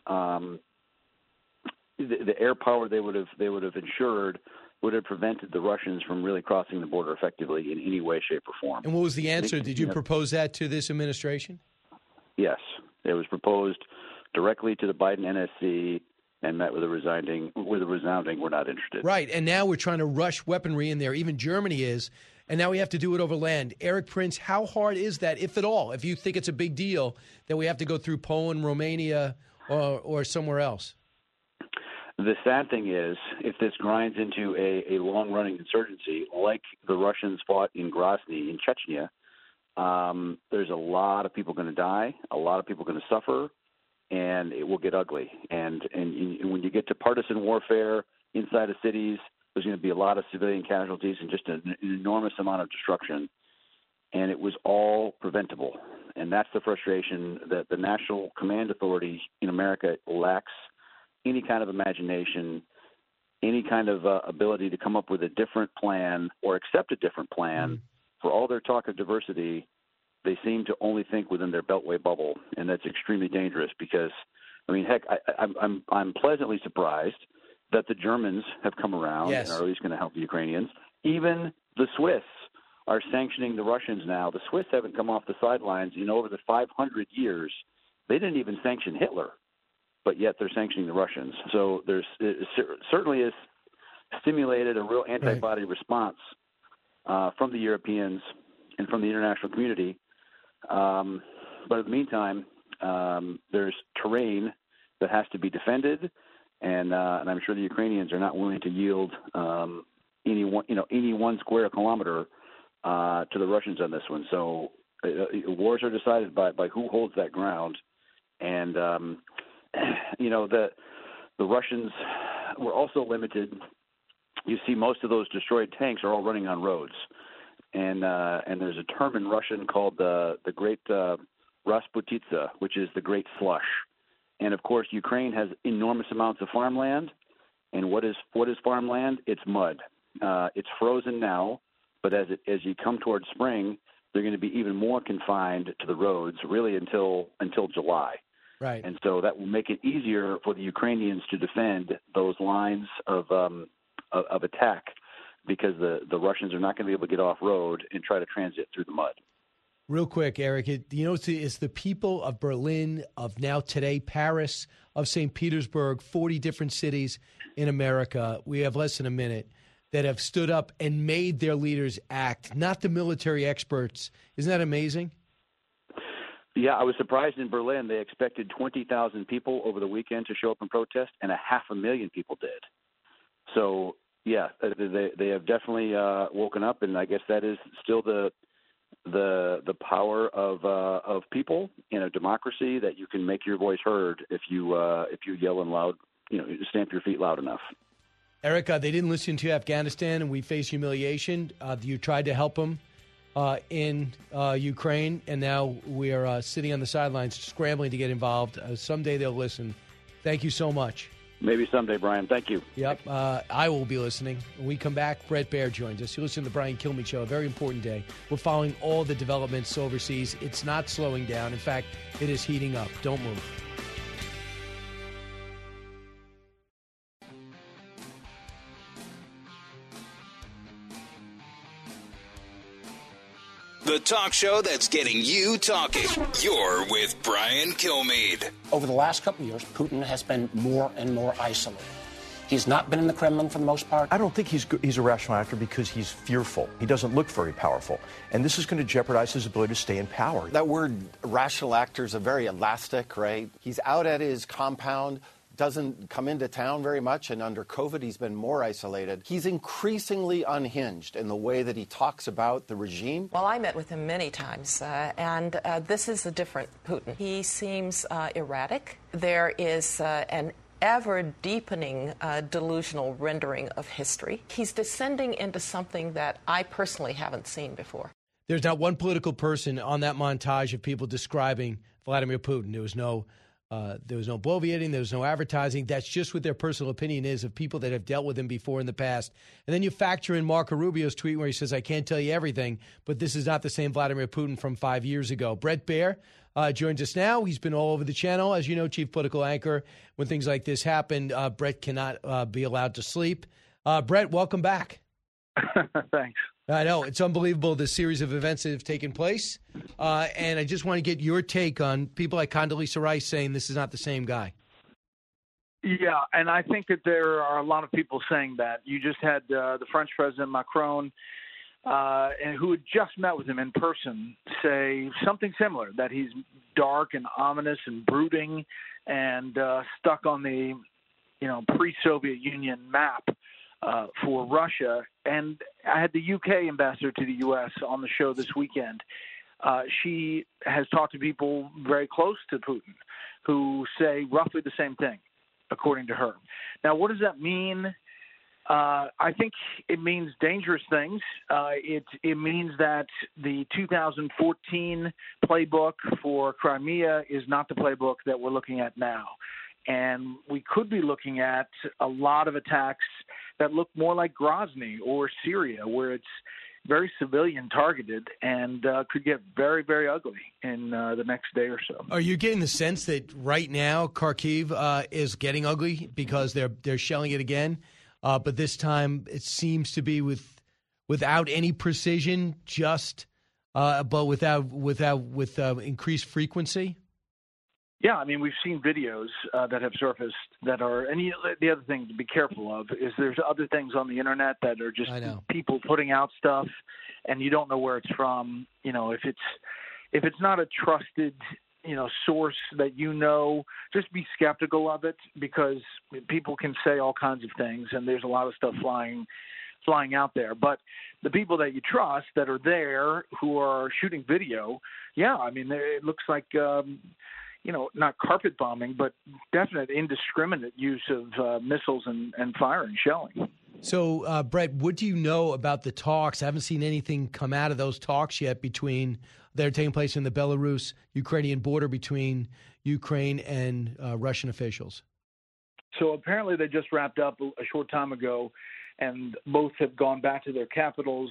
The air power they would have ensured would have prevented the Russians from really crossing the border effectively in any way, shape, or form. And what was the answer? Did you propose that to this administration? Yes, it was proposed directly to the Biden NSC and met with a resounding "we're not interested." Right, and now we're trying to rush weaponry in there. Even Germany is, and now we have to do it over land. Eric Prince, how hard is that, if at all? If you think it's a big deal that we have to go through Poland, Romania, or somewhere else? The sad thing is, if this grinds into a long-running insurgency, like the Russians fought in Grozny in Chechnya, there's a lot of people going to die, a lot of people going to suffer, and it will get ugly. And when you get to partisan warfare inside of cities, there's going to be a lot of civilian casualties and just an enormous amount of destruction. And it was all preventable. And that's the frustration that the National Command Authority in America lacks any kind of imagination, any kind of ability to come up with a different plan or accept a different plan. For all their talk of diversity, they seem to only think within their beltway bubble, and that's extremely dangerous because, heck, I'm pleasantly surprised that the Germans have come around and are at least going to help the Ukrainians. Even the Swiss are sanctioning the Russians now. The Swiss haven't come off the sidelines in over the 500 years. They didn't even sanction Hitler, but yet they're sanctioning the Russians. So it certainly has stimulated a real antibody response from the Europeans and from the international community. But in the meantime, there's terrain that has to be defended, and I'm sure the Ukrainians are not willing to yield any one square kilometer to the Russians on this one. So wars are decided by who holds that ground, and the Russians were also limited. You see, most of those destroyed tanks are all running on roads, and there's a term in Russian called the Great Rasputitsa, which is the Great Slush. And of course, Ukraine has enormous amounts of farmland. And what is farmland? It's mud. It's frozen now, but as you come towards spring, they're going to be even more confined to the roads, really until July. Right. And so that will make it easier for the Ukrainians to defend those lines of attack, because the Russians are not going to be able to get off road and try to transit through the mud. Real quick, Eric, it's the people of Berlin, of now today Paris, of St. Petersburg, 40 different cities in America. We have less than a minute that have stood up and made their leaders act, not the military experts. Isn't that amazing? Yeah, I was surprised in Berlin. They expected 20,000 people over the weekend to show up and protest, and 500,000 people did. So, yeah, they have definitely woken up, and I guess that is still the power of people in a democracy, that you can make your voice heard if you yell and loud, stamp your feet loud enough. Eric, they didn't listen to Afghanistan, and we face humiliation. You tried to help them in Ukraine, and now we are sitting on the sidelines scrambling to get involved. Someday they'll listen. Thank you so much. Maybe someday, Brian. Thank you. Yep. I will be listening. When we come back, Brett Baer joins us. You listen to the Brian Kilmeade Show, a very important day. We're following all the developments overseas. It's not slowing down. In fact, it is heating up. Don't move. the talk show that's getting you talking. You're with Brian Kilmeade. Over the last couple of years, Putin has been more and more isolated. He's not been in the Kremlin for the most part. I don't think he's a rational actor because he's fearful. He doesn't look very powerful. And this is going to jeopardize his ability to stay in power. That word rational actor is a very elastic, right? He's out at his compound, doesn't come into town very much, and under COVID he's been more isolated. He's increasingly unhinged in the way that he talks about the regime. Well, I met with him many times, and this is a different Putin. He seems erratic. There is an ever-deepening delusional rendering of history. He's descending into something that I personally haven't seen before. There's not one political person on that montage of people describing Vladimir Putin. There was no bloviating. There was no advertising. That's just what their personal opinion is of people that have dealt with him before in the past. And then you factor in Marco Rubio's tweet where he says, I can't tell you everything, but this is not the same Vladimir Putin from 5 years ago. Bret Baier joins us now. He's been all over the channel, as you know, chief political anchor. When things like this happen, Bret cannot be allowed to sleep. Bret, welcome back. Thanks. I know. It's unbelievable, the series of events that have taken place. And I just want to get your take on people like Condoleezza Rice saying this is not the same guy. Yeah, and I think that there are a lot of people saying that. You just had the French President Macron, and who had just met with him in person, say something similar, that he's dark and ominous and brooding and stuck on the pre-Soviet Union map for Russia. And I had the UK ambassador to the U.S. on the show this weekend. She has talked to people very close to Putin who say roughly the same thing, according to her. Now, what does that mean? I think it means dangerous things. It means that the 2014 playbook for Crimea is not the playbook that we're looking at now. And we could be looking at a lot of attacks that look more like Grozny or Syria, where it's very civilian targeted and could get very, very ugly in the next day or so. Are you getting the sense that right now Kharkiv is getting ugly because they're shelling it again? But this time it seems to be without any precision, but with increased frequency? Yeah, I mean, we've seen videos that have surfaced that are, and the other thing to be careful of is there's other things on the internet that are just people putting out stuff, and you don't know where it's from. You know, if it's not a trusted, source that just be skeptical of it, because people can say all kinds of things, and there's a lot of stuff flying out there. But the people that you trust that are there who are shooting video, yeah, I mean, it looks like. Not carpet bombing, but definite indiscriminate use of missiles and fire and shelling. So, Bret, what do you know about the talks? I haven't seen anything come out of those talks yet that are taking place in the Belarus-Ukrainian border between Ukraine and Russian officials. So apparently they just wrapped up a short time ago, and both have gone back to their capitals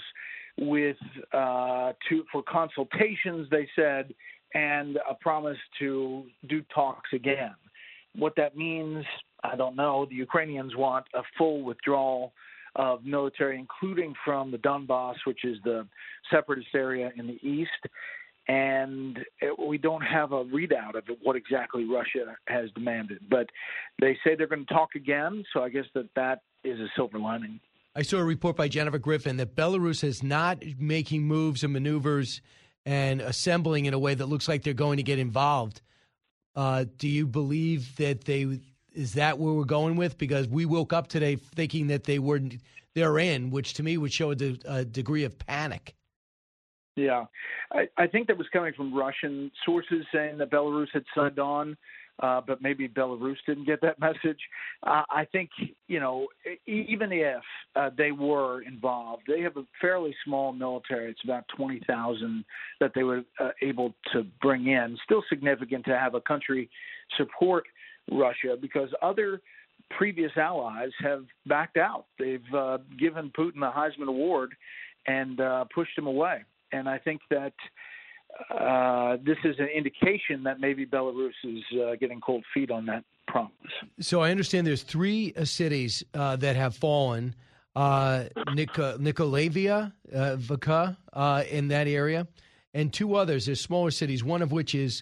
for consultations, they said, and a promise to do talks again. What that means, I don't know. The Ukrainians want a full withdrawal of military, including from the Donbass, which is the separatist area in the east. And we don't have a readout of what exactly Russia has demanded. But they say they're going to talk again, so I guess that is a silver lining. I saw a report by Jennifer Griffin that Belarus is not making moves and maneuvers and assembling in a way that looks like they're going to get involved. Do you believe that is that where we're going with? Because we woke up today thinking that they're in, which to me would show a degree of panic. Yeah. I think that was coming from Russian sources saying that Belarus had signed on, but maybe Belarus didn't get that message. I think, even if they were involved, they have a fairly small military. It's about 20,000 that they were able to bring in. Still significant to have a country support Russia because other previous allies have backed out. They've given Putin the Heisman Award and pushed him away. And I think that this is an indication that maybe Belarus is getting cold feet on that promise. So I understand there's 3 cities that have fallen, Nikolaevia, Vika, in that area, and two others. There's smaller cities, one of which is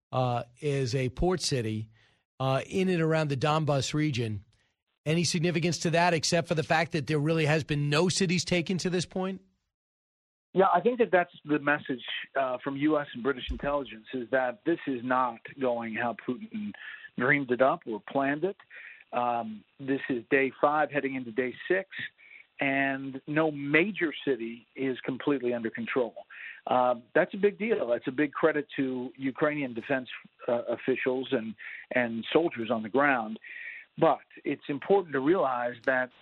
a port city in and around the Donbas region. Any significance to that except for the fact that there really has been no cities taken to this point? Yeah, I think that's the message from U.S. and British intelligence, is that this is not going how Putin dreamed it up or planned it. This is day 5 heading into day 6, and no major city is completely under control. That's a big deal. That's a big credit to Ukrainian defense officials and soldiers on the ground. But it's important to realize that,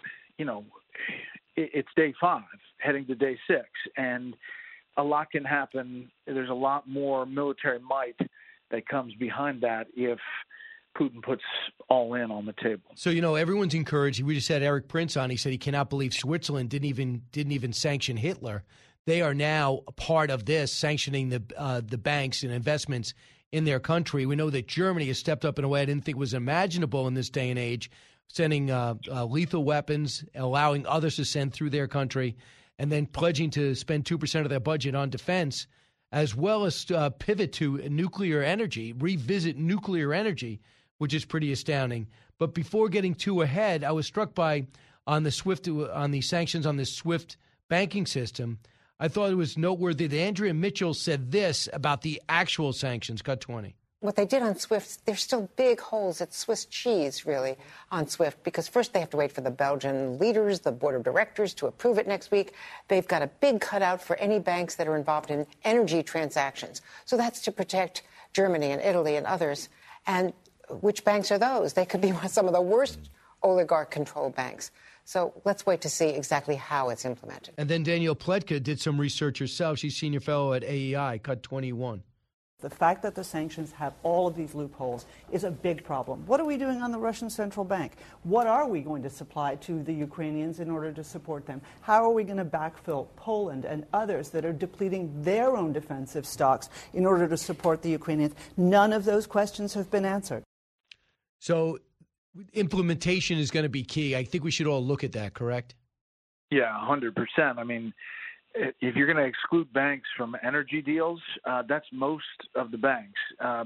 it's day 5 heading to day 6, and a lot can happen. There's a lot more military might that comes behind that if Putin puts all in on the table. So, everyone's encouraged. We just had Eric Prince on. He said he cannot believe Switzerland didn't even sanction Hitler. They are now a part of this, sanctioning the banks and investments in their country. We know that Germany has stepped up in a way I didn't think was imaginable in this day and age, sending lethal weapons, allowing others to send through their country, and then pledging to spend 2% of their budget on defense, as well as pivot to nuclear energy, revisit nuclear energy, which is pretty astounding. But before getting too ahead, I was struck by on the sanctions on the SWIFT banking system. I thought it was noteworthy that Andrea Mitchell said this about the actual sanctions. Cut 20. What they did on SWIFT, there's still big holes. It's Swiss cheese, really, on SWIFT, because first they have to wait for the Belgian leaders, the board of directors, to approve it next week. They've got a big cutout for any banks that are involved in energy transactions. So that's to protect Germany and Italy and others. And which banks are those? They could be some of the worst oligarch-controlled banks. So let's wait to see exactly how it's implemented. And then Danielle Pletka did some research herself. She's senior fellow at AEI, cut 21. The fact that the sanctions have all of these loopholes is a big problem. What are we doing on the Russian central bank? What are we going to supply to the Ukrainians in order to support them? How are we going to backfill Poland and others that are depleting their own defensive stocks in order to support the Ukrainians? None of those questions have been answered. So implementation is going to be key. I think we should all look at that, correct? Yeah, 100%. I mean, if you're going to exclude banks from energy deals, that's most of the banks.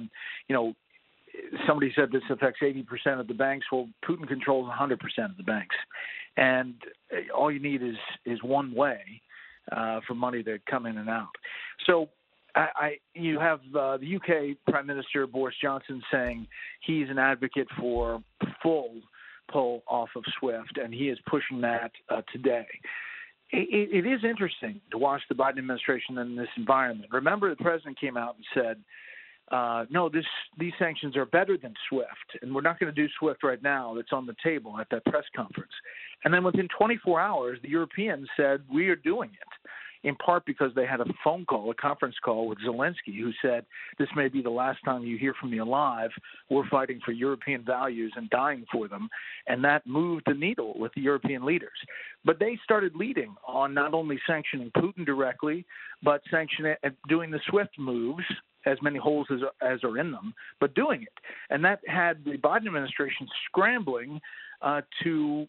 Somebody said this affects 80% of the banks. Well, Putin controls 100% of the banks. And all you need is one way for money to come in and out. So you have the UK Prime Minister Boris Johnson saying he's an advocate for full pull off of SWIFT, and he is pushing that today. It is interesting to watch the Biden administration in this environment. Remember, the president came out and said, no, these sanctions are better than SWIFT, and we're not going to do SWIFT right now. It's on the table at that press conference. And then within 24 hours, the Europeans said, we are doing it, in part because they had a conference call with Zelensky, who said, this may be the last time you hear from me alive. We're fighting for European values and dying for them. And that moved the needle with the European leaders. But they started leading on not only sanctioning Putin directly, but doing the SWIFT moves, as many holes as are in them, but doing it. And that had the Biden administration scrambling to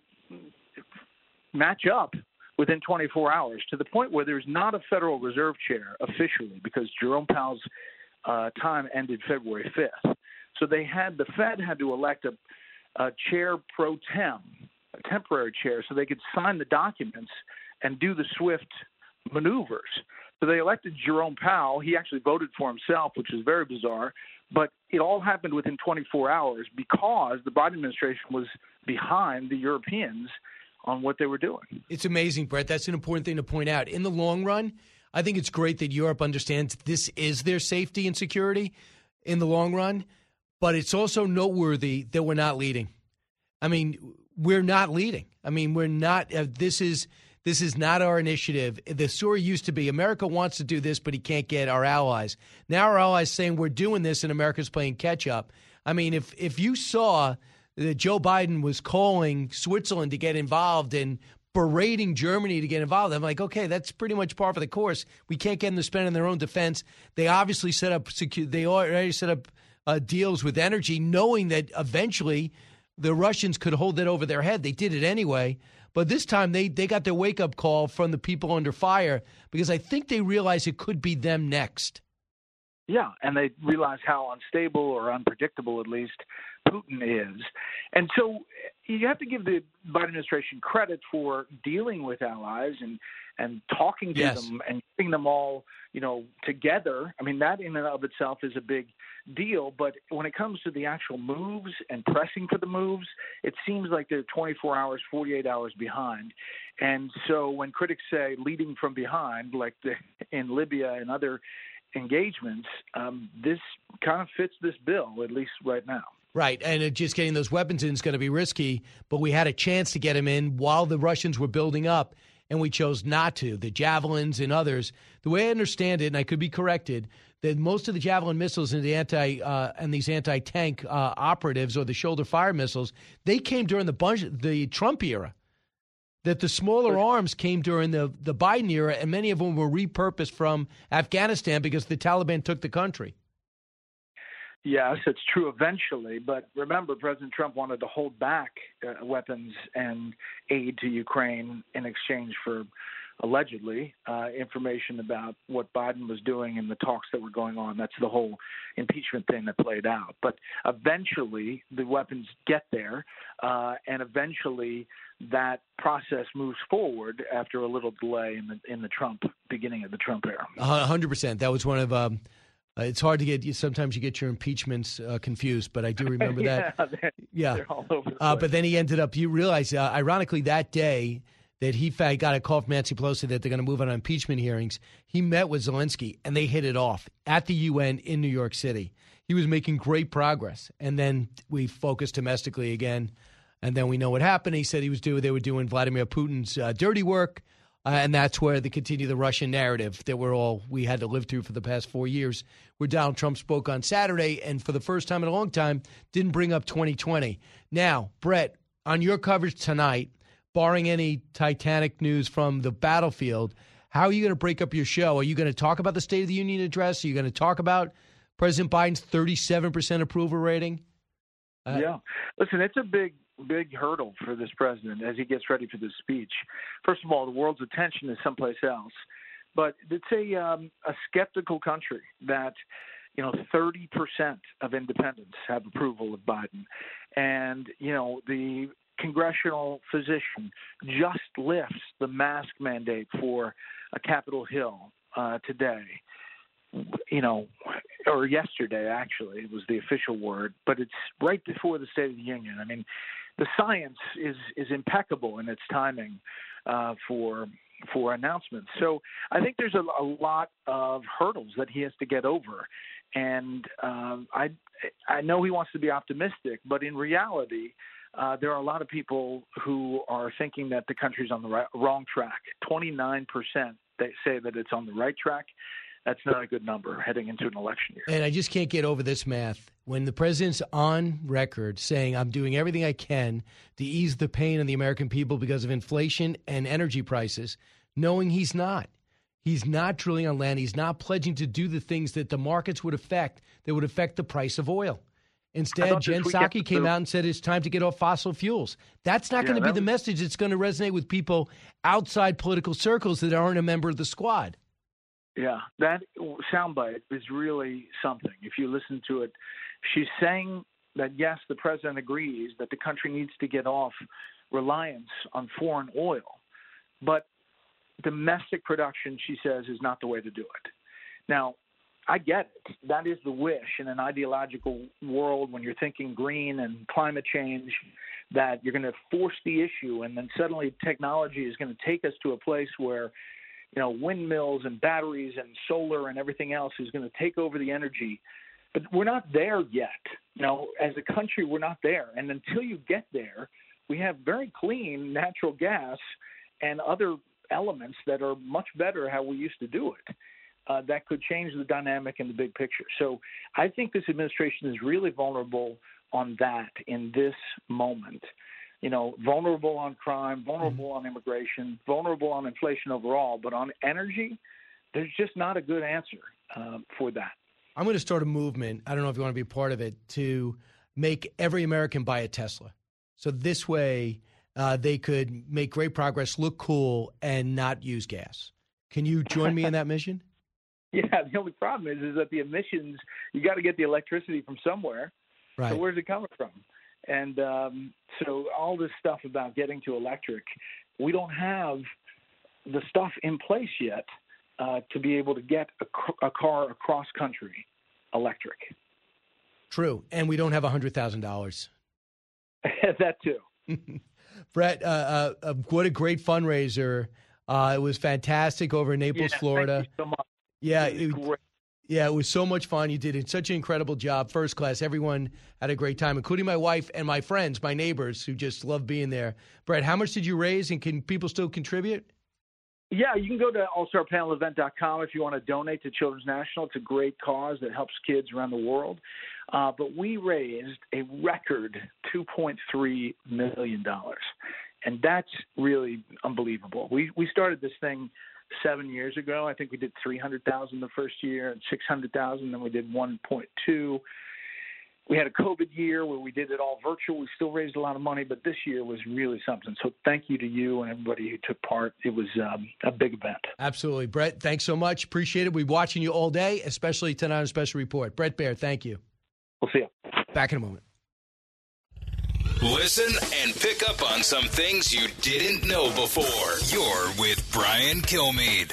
match up within 24 hours, to the point where there's not a Federal Reserve chair officially, because Jerome Powell's time ended February 5th. So the Fed had to elect a chair pro tem, a temporary chair, so they could sign the documents and do the SWIFT maneuvers. So they elected Jerome Powell. He actually voted for himself, which is very bizarre. But it all happened within 24 hours because the Biden administration was behind the Europeans on what they were doing. It's amazing, Brett. That's an important thing to point out. In the long run, I think it's great that Europe understands this is their safety and security in the long run, but it's also noteworthy that we're not leading. I mean, we're not leading. I mean, we're not this is not our initiative. The story used to be America wants to do this, but he can't get our allies. Now our allies saying we're doing this and America's playing catch up. I mean, if you saw that Joe Biden was calling Switzerland to get involved and berating Germany to get involved, I'm like, okay, that's pretty much par for the course. We can't get them to spend on their own defense. They obviously they already set up deals with energy, knowing that eventually the Russians could hold that over their head. They did it anyway. But this time they got their wake-up call from the people under fire because I think they realize it could be them next. Yeah, and they realize how unstable or unpredictable, at least, Putin is. And so you have to give the Biden administration credit for dealing with allies and talking to them and getting them all, together. I mean, that in and of itself is a big deal. But when it comes to the actual moves and pressing for the moves, it seems like they're 24 hours, 48 hours behind. And so when critics say leading from behind, like in Libya and other engagements, this kind of fits this bill, at least right now. Right, and just getting those weapons in is going to be risky, but we had a chance to get them in while the Russians were building up, and we chose not to. The Javelins and others, the way I understand it, and I could be corrected, that most of the Javelin missiles and these anti-tank operatives or the shoulder fire missiles, they came during the Trump era. That the smaller arms came during the Biden era, and many of them were repurposed from Afghanistan because the Taliban took the country. Yes, it's true eventually, but remember, President Trump wanted to hold back weapons and aid to Ukraine in exchange for, allegedly, information about what Biden was doing in the talks that were going on. That's the whole impeachment thing that played out. But eventually, the weapons get there, and eventually that process moves forward after a little delay in the beginning of the Trump era. 100%. That was one of it's hard to get. Sometimes you get your impeachments confused, but I do remember that. They're all over the place. But then he ended up. You realize, ironically, that day that he got a call from Nancy Pelosi that they're going to move on impeachment hearings. He met with Zelensky, and they hit it off at the UN in New York City. He was making great progress, and then we focused domestically again, and then we know what happened. He said they were doing Vladimir Putin's dirty work. And that's where they continue the Russian narrative that we had to live through for the past 4 years, where Donald Trump spoke on Saturday and for the first time in a long time didn't bring up 2020. Now, Brett, on your coverage tonight, barring any Titanic news from the battlefield, how are you going to break up your show? Are you going to talk about the State of the Union address? Are you going to talk about President Biden's 37% approval rating? Yeah. Listen, it's a big hurdle for this president as he gets ready for this speech. First of all, the world's attention is someplace else. But it's a skeptical country that, 30% of independents have approval of Biden. And, the congressional physician just lifts the mask mandate for Capitol Hill today. Or yesterday, actually, it was the official word, but it's right before the State of the Union. I mean, the science is impeccable in its timing for announcements. So I think there's a lot of hurdles that he has to get over. And I know he wants to be optimistic, but in reality, there are a lot of people who are thinking that the country's on the wrong track. 29% they say that it's on the right track. That's not a good number heading into an election year. And I just can't get over this math. When the president's on record saying, I'm doing everything I can to ease the pain of the American people because of inflation and energy prices, knowing he's not. He's not drilling on land. He's not pledging to do the things that the markets would affect, that would affect the price of oil. Instead, Jen Psaki came out and said it's time to get off fossil fuels. That's not going to be the message that's going to resonate with people outside political circles that aren't a member of the squad. Yeah, that soundbite is really something. If you listen to it, she's saying that, yes, the president agrees that the country needs to get off reliance on foreign oil. But domestic production, she says, is not the way to do it. Now, I get it. That is the wish in an ideological world when you're thinking green and climate change, that you're going to force the issue, and then suddenly technology is going to take us to a place where windmills and batteries and solar and everything else is going to take over the energy. But we're not there yet. As a country, we're not there. And until you get there, we have very clean natural gas and other elements that are much better how we used to do it. That could change the dynamic in the big picture. So I think this administration is really vulnerable on that in this moment. Vulnerable on crime, vulnerable on immigration, vulnerable on inflation overall. But on energy, there's just not a good answer for that. I'm going to start a movement, I don't know if you want to be a part of it, to make every American buy a Tesla. So this way, they could make great progress, look cool, and not use gas. Can you join me in that mission? Yeah, the only problem is that the emissions, you got to get the electricity from somewhere. Right. So where's it coming from? And so all this stuff about getting to electric, we don't have the stuff in place yet to be able to get a car across country electric. True. And we don't have $100,000. That too. Brett, what a great fundraiser. It was fantastic over in Naples, Florida. Thank you so much. Yeah, it was so much fun. You did such an incredible job, first class. Everyone had a great time, including my wife and my friends, my neighbors, who just love being there. Brett, how much did you raise, and can people still contribute? Yeah, you can go to allstarpanelevent.com if you want to donate to Children's National. It's a great cause that helps kids around the world. But we raised a record $2.3 million, and that's really unbelievable. We started this thing 7 years ago. I think we did $300,000 the first year and $600,000, then we did 1.2. We had a COVID year where we did it all virtual. We still raised a lot of money, but this year was really something. So thank you to you and everybody who took part. It was a big event. Absolutely. Brett, thanks so much. Appreciate it. We're watching you all day, especially tonight on Special Report. Brett Baer, thank you. We'll see you. Back in a moment. Listen and pick up on some things you didn't know before. You're with Brian Kilmeade.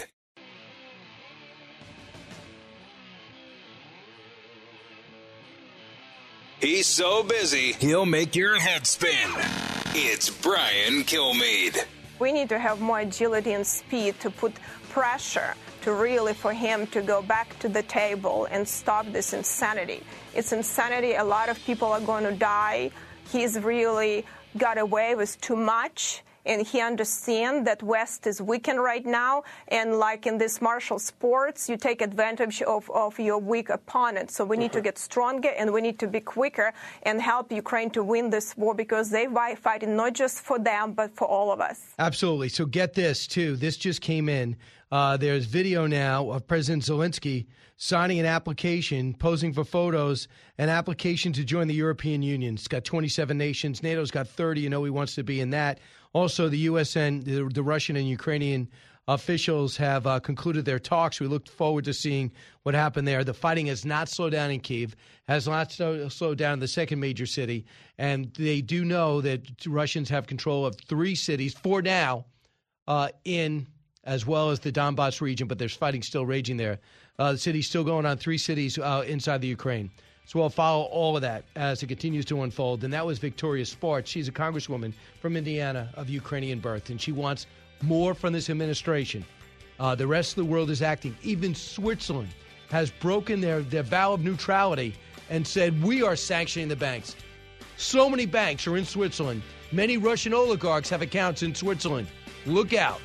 He's so busy, he'll make your head spin. It's Brian Kilmeade. We need to have more agility and speed to put pressure to really for him to go back to the table and stop this insanity. It's insanity. A lot of people are going to die. He's really got away with too much, and he understands that West is weakened right now. And like in this martial sports, you take advantage of your weak opponent. So we need to get stronger, and we need to be quicker and help Ukraine to win this war, because they're fighting not just for them, but for all of us. Absolutely. So get this, too. This just came in. There's video now of President Zelensky signing an application, posing for photos, an application to join the European Union. It's got 27 nations. NATO's got 30. You know he wants to be in that. Also, the U.S. and the Russian and Ukrainian officials have concluded their talks. We look forward to seeing what happened there. The fighting has not slowed down in Kyiv, has not slowed down in the second major city. And they do know that Russians have control of 3 cities for now in as well as the Donbass region, but there's fighting still raging there. The city's still going on, 3 cities inside the Ukraine. So we'll follow all of that as it continues to unfold. And that was Victoria Spartz. She's a congresswoman from Indiana of Ukrainian birth, and she wants more from this administration. The rest of the world is acting. Even Switzerland has broken their vow of neutrality and said, we are sanctioning the banks. So many banks are in Switzerland. Many Russian oligarchs have accounts in Switzerland. Look out.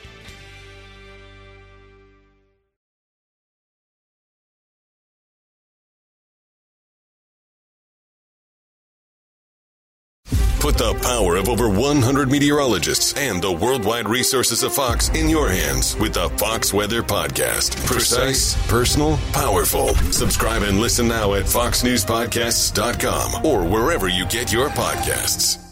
Put the power of over 100 meteorologists and the worldwide resources of Fox in your hands with the Fox Weather Podcast. Precise, personal, powerful. Subscribe and listen now at foxnewspodcasts.com or wherever you get your podcasts.